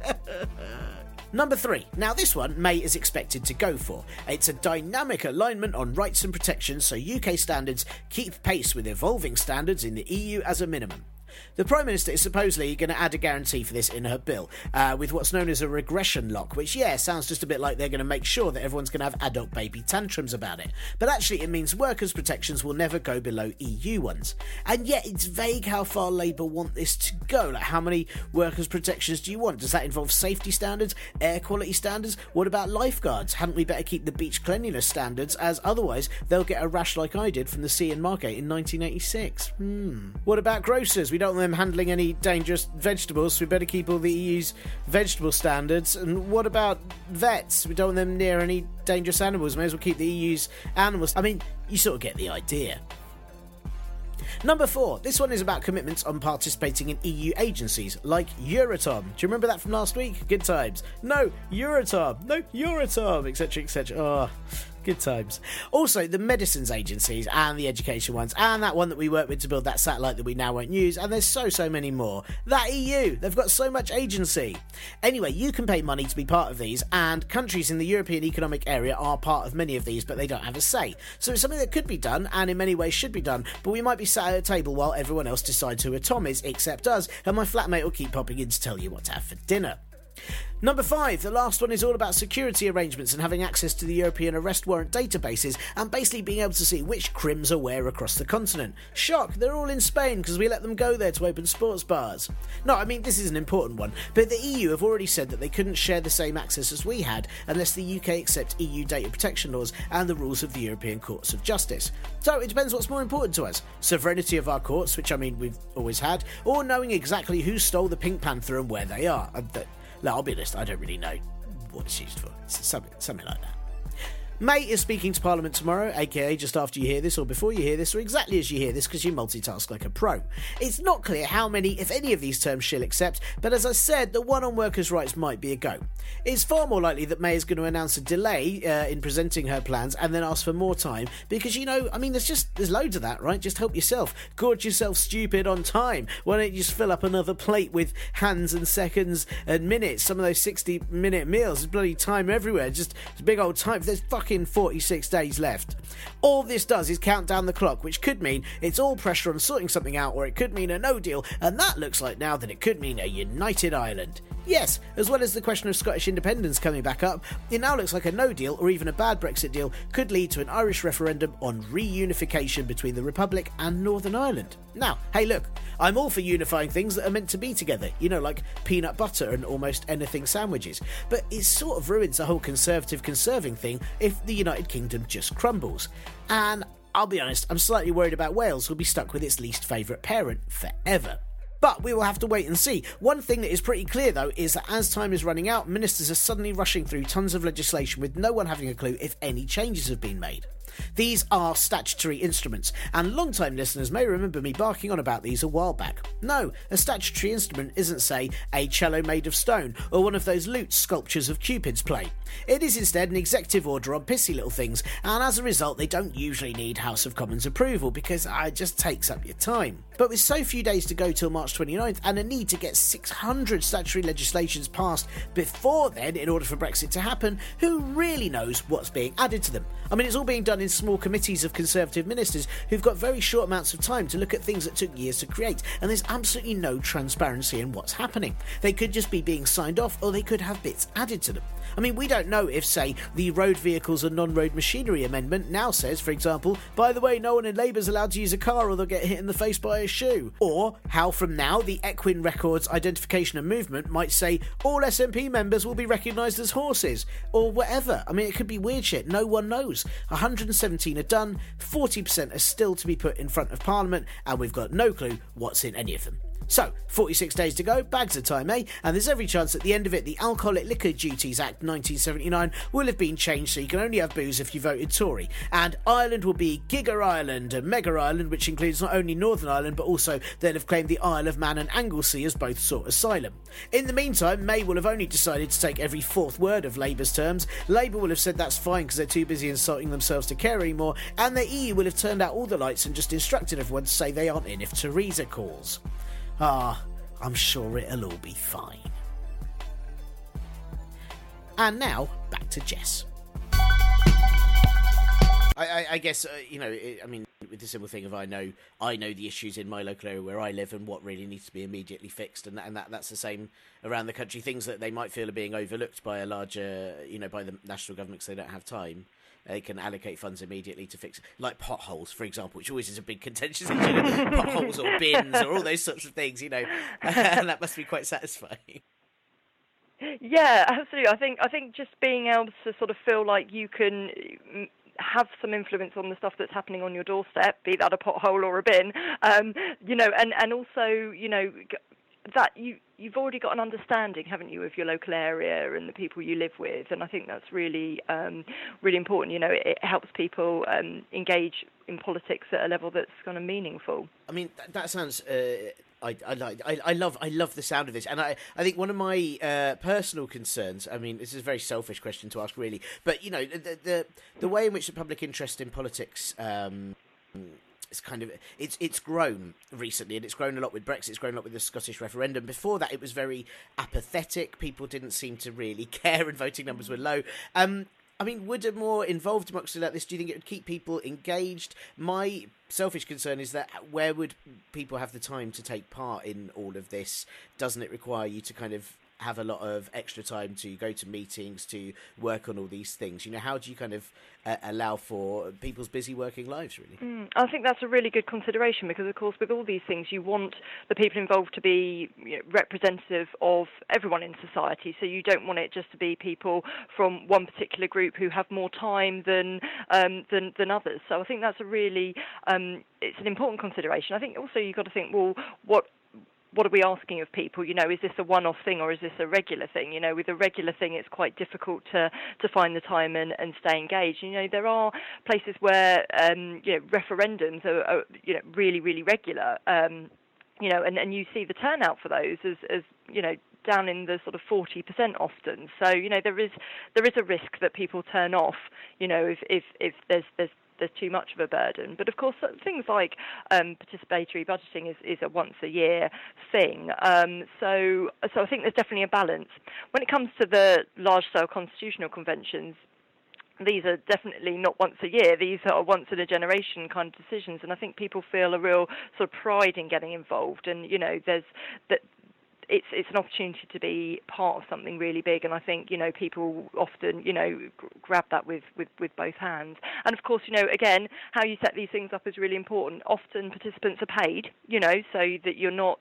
Number 3. Now this one May is expected to go for. It's a dynamic alignment on rights and protections so UK standards keep pace with evolving standards in the EU as a minimum. The Prime Minister is supposedly going to add a guarantee for this in her bill, with what's known as a regression lock, which, sounds just a bit like they're going to make sure that everyone's going to have adult baby tantrums about it. But actually it means workers' protections will never go below EU ones. And yet it's vague how far Labour want this to go. Like, how many workers' protections do you want? Does that involve safety standards, air quality standards? What about lifeguards? Hadn't we better keep the beach cleanliness standards, as otherwise they'll get a rash like I did from the sea in Margate in 1986? What about grocers? We don't want them handling any dangerous vegetables, so we better keep all the EU's vegetable standards. And what about vets? We don't want them near any dangerous animals. May as well keep the EU's animals. I mean, you sort of get the idea. Number 4, this one is about commitments on participating in EU agencies like Euratom. Do you remember that from last week? Good times. No, Euratom. No, Euratom, etc., etc. Oh, good times. Also, the medicines agencies and the education ones, and that one that we worked with to build that satellite that we now won't use, and there's so many more. That EU, they've got so much agency. Anyway, you can pay money to be part of these, and countries in the European Economic Area are part of many of these, but they don't have a say. So it's something that could be done, and in many ways should be done, but we might be sat at a table while everyone else decides who a Tom is, except us, and my flatmate will keep popping in to tell you what to have for dinner. Number 5, the last one is all about security arrangements and having access to the European arrest warrant databases and basically being able to see which crims are where across the continent. Shock, they're all in Spain because we let them go there to open sports bars. No, I mean, this is an important one, but the EU have already said that they couldn't share the same access as we had unless the UK accept EU data protection laws and the rules of the European Courts of Justice. So it depends what's more important to us. Sovereignty of our courts, which I mean we've always had, or knowing exactly who stole the Pink Panther and where they are. No, I'll be honest, I don't really know what it's used for. It's something like that. May is speaking to Parliament tomorrow, aka just after you hear this or before you hear this or exactly as you hear this because you multitask like a pro. It's not clear how many, if any of these terms she'll accept, but as I said, the one on workers' rights might be a go. It's far more likely that May is going to announce a delay in presenting her plans and then ask for more time because, you know, I mean, there's loads of that, right? Just help yourself. Gorge yourself stupid on time. Why don't you just fill up another plate with hands and seconds and minutes? Some of those 60-minute meals, there's bloody time everywhere. Just a big old time. There's fucking 46 days left. All this does is count down the clock, which could mean it's all pressure on sorting something out, or it could mean a no deal, and that looks like now that it could mean a united Ireland. Yes, as well as the question of Scottish independence coming back up, it now looks like a no deal or even a bad Brexit deal could lead to an Irish referendum on reunification between the Republic and Northern Ireland. Now, hey look, I'm all for unifying things that are meant to be together, you know, like peanut butter and almost anything sandwiches, but it sort of ruins the whole conservative conserving thing if the United Kingdom just crumbles. And I'll be honest, I'm slightly worried about Wales will be stuck with its least favourite parent forever. But we will have to wait and see. One thing that is pretty clear, though, is that as time is running out, ministers are suddenly rushing through tons of legislation with no one having a clue if any changes have been made. These are statutory instruments, and long-time listeners may remember me barking on about these a while back. No, a statutory instrument isn't, say, a cello made of stone, or one of those lute sculptures of Cupid's play. It is instead an executive order on pissy little things, and as a result they don't usually need House of Commons approval, because it just takes up your time. But with so few days to go till March 29th, and a need to get 600 statutory legislations passed before then in order for Brexit to happen, who really knows what's being added to them? I mean, it's all being done in small committees of Conservative ministers who've got very short amounts of time to look at things that took years to create, and there's absolutely no transparency in what's happening. They could just be being signed off, or they could have bits added to them. I mean, we don't know if, say, the Road Vehicles and Non-Road Machinery Amendment now says, for example, by the way, no one in Labour's allowed to use a car or they'll get hit in the face by a shoe. Or how from now the Equine Records Identification and Movement might say all SNP members will be recognised as horses, or whatever. I mean, it could be weird shit, no one knows. 117 are done, 40% are still to be put in front of Parliament, and we've got no clue what's in any of them. So, 46 days to go, bags of time, eh? And there's every chance at the end of it the Alcoholic Liquor Duties Act 1979 will have been changed so you can only have booze if you voted Tory. And Ireland will be Giga Ireland and Mega Ireland, which includes not only Northern Ireland but also they'll have claimed the Isle of Man and Anglesey as both sought asylum. In the meantime, May will have only decided to take every fourth word of Labour's terms, Labour will have said that's fine because they're too busy insulting themselves to care anymore, and the EU will have turned out all the lights and just instructed everyone to say they aren't in if Theresa calls. I'm sure it'll all be fine. And now, back to Jess. I guess, with the simple thing of I know the issues in my local area where I live and what really needs to be immediately fixed, and that's the same around the country. Things that they might feel are being overlooked by a larger, by the national government because they don't have time. They can allocate funds immediately to fix, like potholes, for example, which always is a big contentious issue. Potholes or bins or all those sorts of things, and that must be quite satisfying. Yeah, absolutely. I think just being able to sort of feel like you can have some influence on the stuff that's happening on your doorstep, be that a pothole or a bin, you know, and also, you know, that you've already got an understanding, haven't you, of your local area and the people you live with, and I think that's really really important. You know, it helps people engage in politics at a level that's kind of meaningful. I mean, that sounds. I love the sound of this, and I think one of my personal concerns. I mean, this is a very selfish question to ask, really, but you know, the way in which the public interest in politics. It's kind of it's grown recently, and it's grown a lot with Brexit. It's grown a lot with the Scottish referendum. Before that, it was very apathetic. People didn't seem to really care, and voting numbers were low. I mean, would a more involved democracy like this, do you think it would keep people engaged? My selfish concern is that where would people have the time to take part in all of this? Doesn't it require you to kind of have a lot of extra time to go to meetings, to work on all these things? You know, how do you kind of allow for people's busy working lives, really? I think that's a really good consideration, because, of course, with all these things, you want the people involved to be, you know, representative of everyone in society. So you don't want it just to be people from one particular group who have more time than others. So I think that's a really it's an important consideration. I think also you've got to think, well, what are we asking of people? You know, is this a one-off thing or is this a regular thing? You know, with a regular thing, it's quite difficult to find the time and stay engaged. You know, there are places where, you know, referendums are you know, really, really regular, you know, and you see the turnout for those as you know, down in the sort of 40% often. So, you know, there is a risk that people turn off, you know, if there's too much of a burden. But of course, things like participatory budgeting is a once a year thing. So I think there's definitely a balance. When it comes to the large scale constitutional conventions, these are definitely not once a year. These are once in a generation kind of decisions, and I think people feel a real sort of pride in getting involved. And you know, there's that. It's an opportunity to be part of something really big, and I think, you know, people often, you know, grab that with both hands. And of course, you know, again, how you set these things up is really important. Often participants are paid, you know, so that you're not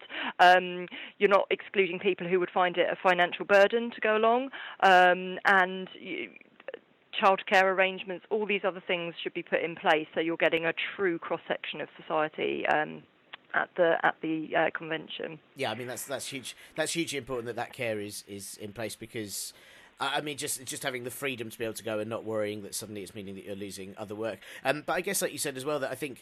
excluding people who would find it a financial burden to go along, and childcare arrangements, all these other things should be put in place so you're getting a true cross section of society at the convention. Yeah, I mean that's huge. That's hugely important that care is in place, because I mean just having the freedom to be able to go and not worrying that suddenly it's meaning that you're losing other work. But I guess, like you said as well, that I think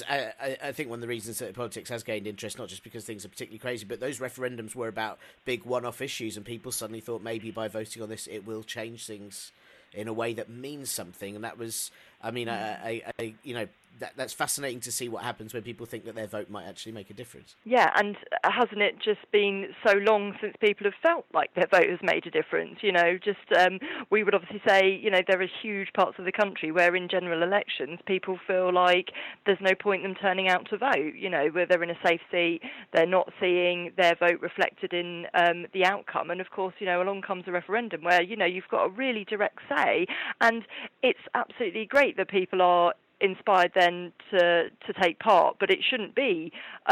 I think one of the reasons that politics has gained interest, not just because things are particularly crazy, but those referendums were about big one-off issues, and people suddenly thought maybe by voting on this it will change things in a way that means something. And that was, I mean, I you know, that's fascinating to see what happens when people think that their vote might actually make a difference. Yeah, and hasn't it just been so long since people have felt like their vote has made a difference? You know, just we would obviously say, you know, there are huge parts of the country where in general elections people feel like there's no point in them turning out to vote, you know, where they're in a safe seat, they're not seeing their vote reflected in the outcome. And of course, you know, along comes a referendum where, you know, you've got a really direct say, and it's absolutely great that people are inspired then to take part, but it shouldn't be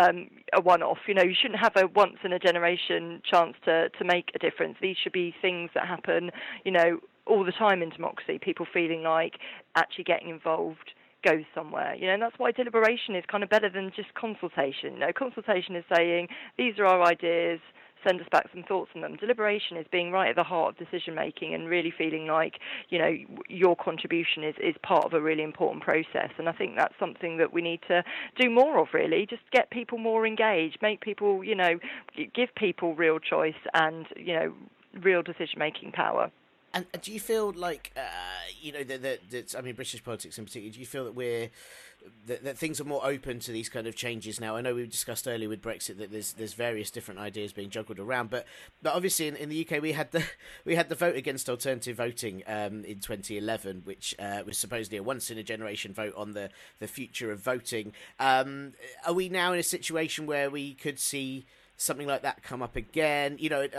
a one-off. You know, you shouldn't have a once-in-a-generation chance to make a difference. These should be things that happen, you know, all the time in democracy, people feeling like actually getting involved goes somewhere, you know, and that's why deliberation is kind of better than just consultation. You know, consultation is saying, these are our ideas, send us back some thoughts on them. Deliberation is being right at the heart of decision making and really feeling like, you know, your contribution is part of a really important process. And I think that's something that we need to do more of, really. Just get people more engaged, make people, you know, give people real choice and, you know, real decision making power. And do you feel like, you know, that I mean, British politics in particular, do you feel that that things are more open to these kind of changes now? I know we discussed earlier with Brexit that there's various different ideas being juggled around, but obviously in the UK we had the vote against alternative voting in 2011, which was supposedly a once in a generation vote on the future of voting. Are we now in a situation where we could see something like that come up again? You know,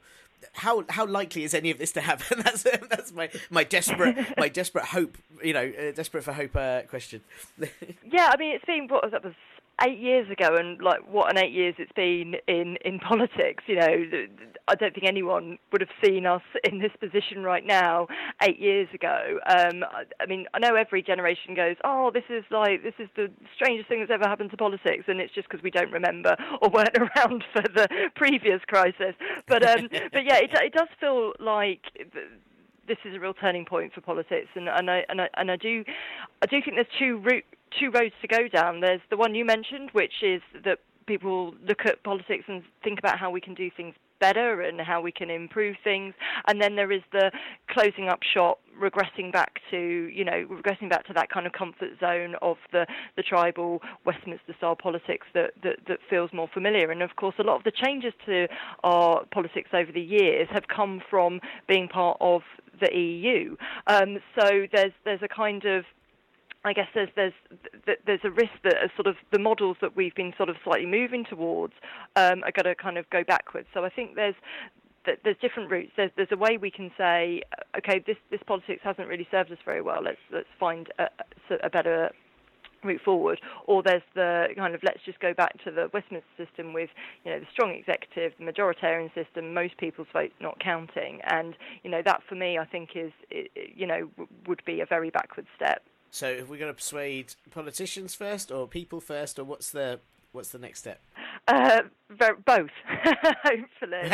how likely is any of this to happen? That's my desperate hope, you know, desperate for hope question. Yeah, I mean, it's been, that was 8 years ago, and like what an 8 years it's been in politics. I don't think anyone would have seen us in this position right now 8 years ago. I mean, I know every generation goes, "Oh, this is the strangest thing that's ever happened to politics," and it's just because we don't remember or weren't around for the previous crisis. But yeah, it does feel like this is a real turning point for politics, and I do think there's two roads to go down. There's the one you mentioned, which is that people look at politics and think about how we can do things better and how we can improve things, and then there is the closing up shop, regressing back to that kind of comfort zone of the tribal Westminster style politics that feels more familiar. And of course, a lot of the changes to our politics over the years have come from being part of the EU. So there's a kind of, I guess there's a risk that sort of the models that we've been sort of slightly moving towards are going to kind of go backwards. So I think there's different routes. There's a way we can say, okay, this politics hasn't really served us very well. Let's find a better route forward. Or there's the kind of let's just go back to the Westminster system with the strong executive, the majoritarian system, most people's vote not counting, and that for me I think is would be a very backward step. So, have we got to persuade politicians first, or people first, or what's the next step? Both, hopefully.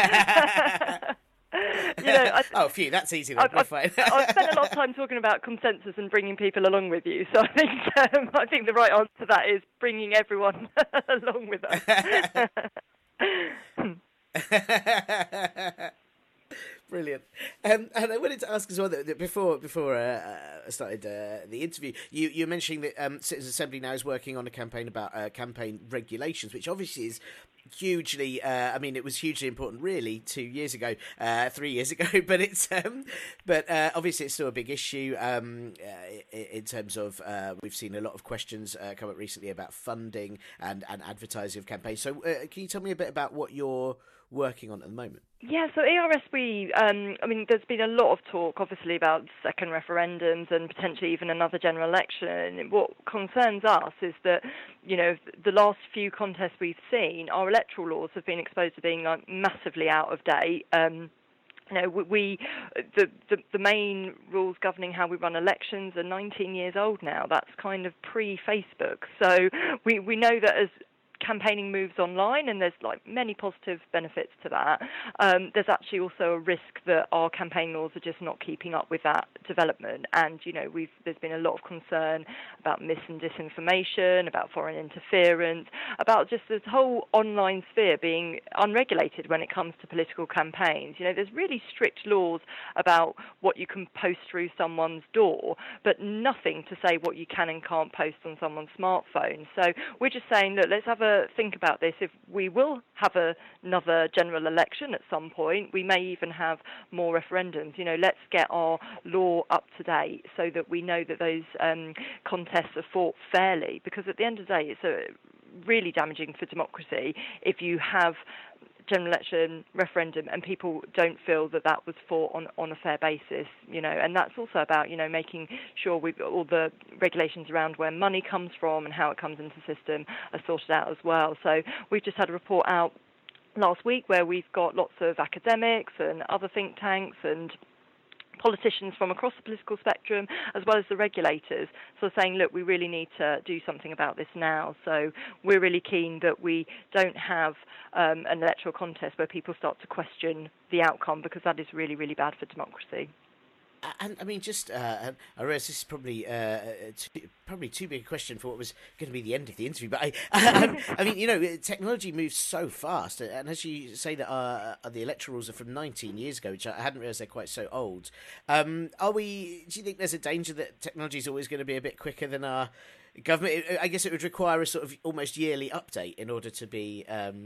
Phew, that's easy. Then. I've spent a lot of time talking about consensus and bringing people along with you. So I think the right answer to that is bringing everyone along with us. Brilliant. And I wanted to ask as well that before I started the interview, you were mentioning that Citizens Assembly now is working on a campaign about campaign regulations, which obviously is hugely. It was hugely important, really, 2 years ago, 3 years ago. But obviously it's still a big issue in terms of we've seen a lot of questions come up recently about funding and advertising of campaigns. So can you tell me a bit about what you're working on at the moment? Yeah, so ERS, there's been a lot of talk, obviously, about second referendums and potentially even another general election. And what concerns us is that, the last few contests we've seen, our electoral laws have been exposed to being massively out of date. The main rules governing how we run elections are 19 years old now. That's kind of pre-Facebook. So we know that as campaigning moves online, and there's many positive benefits to that. There's actually also a risk that our campaign laws are just not keeping up with that development. And there's been a lot of concern about mis and disinformation, about foreign interference, about just this whole online sphere being unregulated when it comes to political campaigns. There's really strict laws about what you can post through someone's door, but nothing to say what you can and can't post on someone's smartphone. So we're just saying, look, let's have a think about this. If we will have another general election at some point, we may even have more referendums. Let's get our law up to date so that we know that those contests are fought fairly, because at the end of the day, it's really damaging for democracy if you have general election, referendum, and people don't feel that was fought on a fair basis, and that's also about, making sure we've all the regulations around where money comes from and how it comes into the system are sorted out as well. So we've just had a report out last week where we've got lots of academics and other think tanks and politicians from across the political spectrum, as well as the regulators, so saying, look, we really need to do something about this now. So we're really keen that we don't have an electoral contest where people start to question the outcome, because that is really, really bad for democracy. And I realise this is probably too big a question for what was going to be the end of the interview. But technology moves so fast, and as you say that the electoral rules are from 19 years ago, which I hadn't realised they're quite so old. Do you think there's a danger that technology is always going to be a bit quicker than our government? I guess it would require a sort of almost yearly update in order to be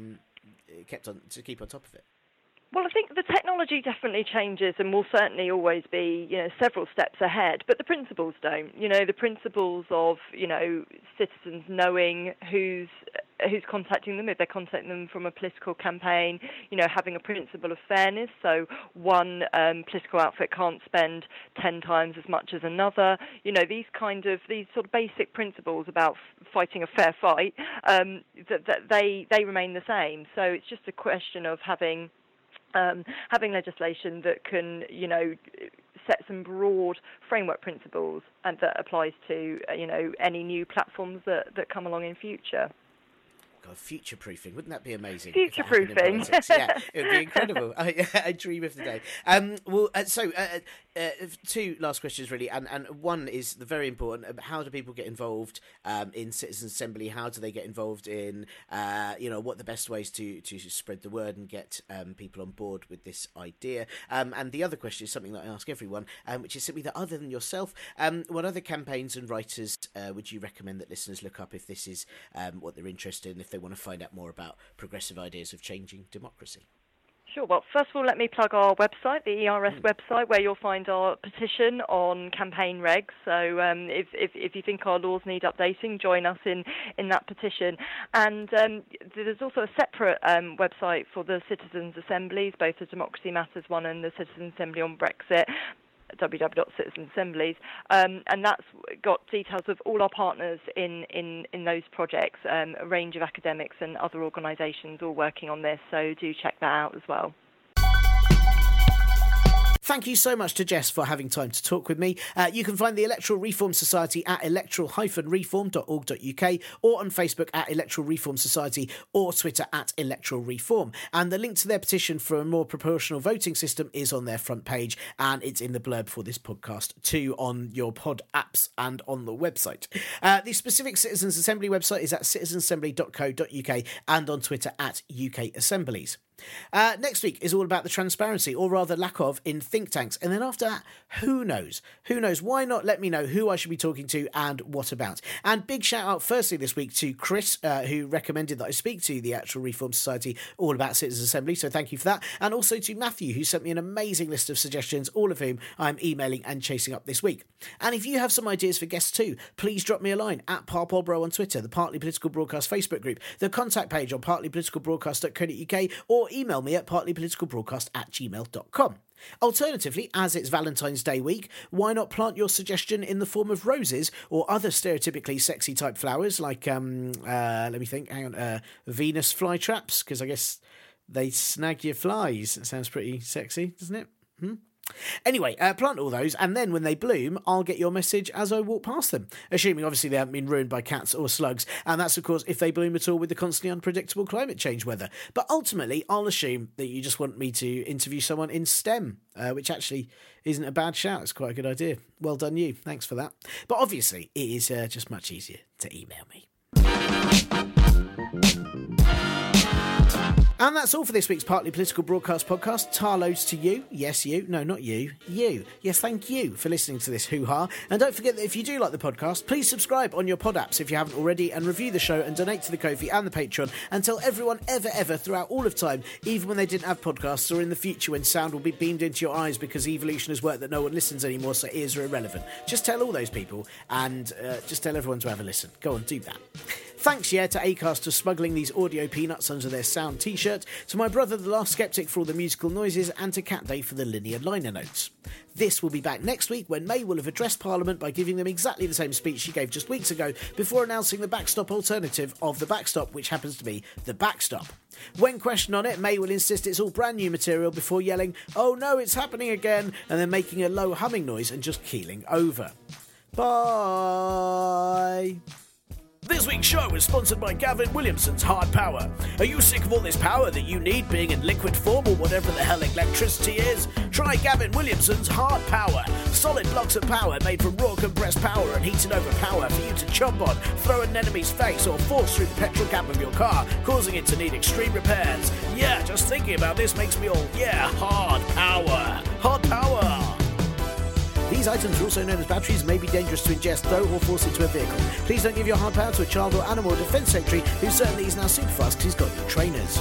keep on top of it. Well, I think the technology definitely changes and will certainly always be, several steps ahead, but the principles don't. The principles of, citizens knowing who's who's contacting them. If they're contacting them from a political campaign, having a principle of fairness. So one political outfit can't spend 10 times as much as another. These sort of basic principles about fighting a fair fight, that they remain the same. So it's just a question of having legislation that can, set some broad framework principles and that applies to, any new platforms that come along in future. God, future-proofing. Wouldn't that be amazing? Future-proofing. Yeah, it would be incredible. I dream of the day. Two last questions, really. And one is the very important. How do people get involved in Citizens Assembly? How do they get involved in, what the best ways to spread the word and get people on board with this idea? And the other question is something that I ask everyone, which is simply that other than yourself, what other campaigns and writers would you recommend that listeners look up if this is what they're interested in, if they want to find out more about progressive ideas of changing democracy? Sure. Well, first of all, let me plug our website, the ERS website, where you'll find our petition on campaign regs. So if you think our laws need updating, join us in that petition. And there's also a separate website for the Citizens Assemblies, both the Democracy Matters one and the Citizens Assembly on Brexit, www.citizensassemblies, and that's got details of all our partners in those projects, a range of academics and other organisations all working on this, so do check that out as well. Thank you so much to Jess for having time to talk with me. You can find the Electoral Reform Society at electoral-reform.org.uk or on Facebook at Electoral Reform Society or Twitter at Electoral Reform. And the link to their petition for a more proportional voting system is on their front page, and it's in the blurb for this podcast too on your pod apps and on the website. The specific Citizens Assembly website is at citizensassembly.co.uk and on Twitter at UK Assemblies. Next week is all about the transparency, or rather lack of, in think tanks. And then after that, who knows? Who knows? Why not let me know who I should be talking to and what about? And big shout out firstly this week to Chris, who recommended that I speak to the Actual Reform Society all about Citizens Assembly. So thank you for that. And also to Matthew, who sent me an amazing list of suggestions, all of whom I'm emailing and chasing up this week. And if you have some ideas for guests too, please drop me a line at Parpolbro on Twitter, the Partly Political Broadcast Facebook group, the contact page on partlypoliticalbroadcast.co.uk, or email me at partlypoliticalbroadcast@gmail.com. Alternatively, as it's Valentine's Day week, why not plant your suggestion in the form of roses or other stereotypically sexy type flowers like, Venus flytraps, because I guess they snag your flies. It sounds pretty sexy, doesn't it? Anyway, plant all those, and then when they bloom, I'll get your message as I walk past them, assuming obviously they haven't been ruined by cats or slugs, and that's of course if they bloom at all with the constantly unpredictable climate change weather. But ultimately, I'll assume that you just want me to interview someone in STEM, which actually isn't a bad shout. It's quite a good idea. Well done you, thanks for that. But obviously, it is just much easier to email me. And that's all for this week's Partly Political Broadcast podcast. Tar loads to you. Yes, you. No, not you. You. Yes, thank you for listening to this hoo-ha. And don't forget that if you do like the podcast, please subscribe on your pod apps if you haven't already, and review the show and donate to the Ko-fi and the Patreon, and tell everyone ever throughout all of time, even when they didn't have podcasts or in the future when sound will be beamed into your eyes because evolution has worked that no one listens anymore, so ears are irrelevant. Just tell all those people, and just tell everyone to have a listen. Go on, do that. Thanks, to Acast for smuggling these audio peanuts under their sound t-shirt, to my brother The Last Skeptic for all the musical noises, and to Cat Day for the linear liner notes. This will be back next week, when May will have addressed Parliament by giving them exactly the same speech she gave just weeks ago before announcing the backstop alternative of the backstop, which happens to be the backstop. When questioned on it, May will insist it's all brand new material before yelling, "Oh no, it's happening again," and then making a low humming noise and just keeling over. Bye! This week's show is sponsored by Gavin Williamson's Hard Power. Are you sick of all this power that you need being in liquid form or whatever the hell electricity is? Try Gavin Williamson's Hard Power. Solid blocks of power made from raw compressed power and heated over power for you to chomp on, throw at an enemy's face, or force through the petrol cap of your car, causing it to need extreme repairs. Yeah, just thinking about this makes me all, hard power. Hard power. These items are also known as batteries and may be dangerous to ingest, throw, or force into a vehicle. Please don't give your hard power to a child or animal or defence secretary who certainly is now super fast because he's got new trainers.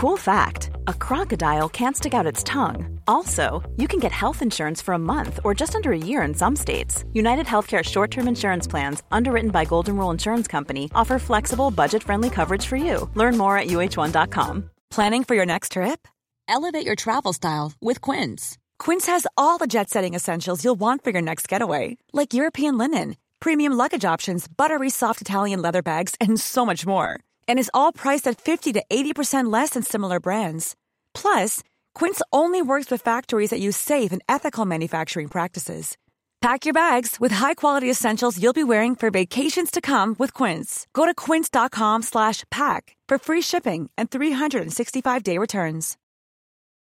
Cool fact, a crocodile can't stick out its tongue. Also, you can get health insurance for a month or just under a year in some states. United Healthcare short-term insurance plans, underwritten by Golden Rule Insurance Company, offer flexible, budget-friendly coverage for you. Learn more at uh1.com. Planning for your next trip? Elevate your travel style with Quince. Quince has all the jet-setting essentials you'll want for your next getaway, like European linen, premium luggage options, buttery soft Italian leather bags, and so much more. And is all priced at 50 to 80% less than similar brands. Plus, Quince only works with factories that use safe and ethical manufacturing practices. Pack your bags with high-quality essentials you'll be wearing for vacations to come with Quince. Go to quince.com/pack for free shipping and 365-day returns.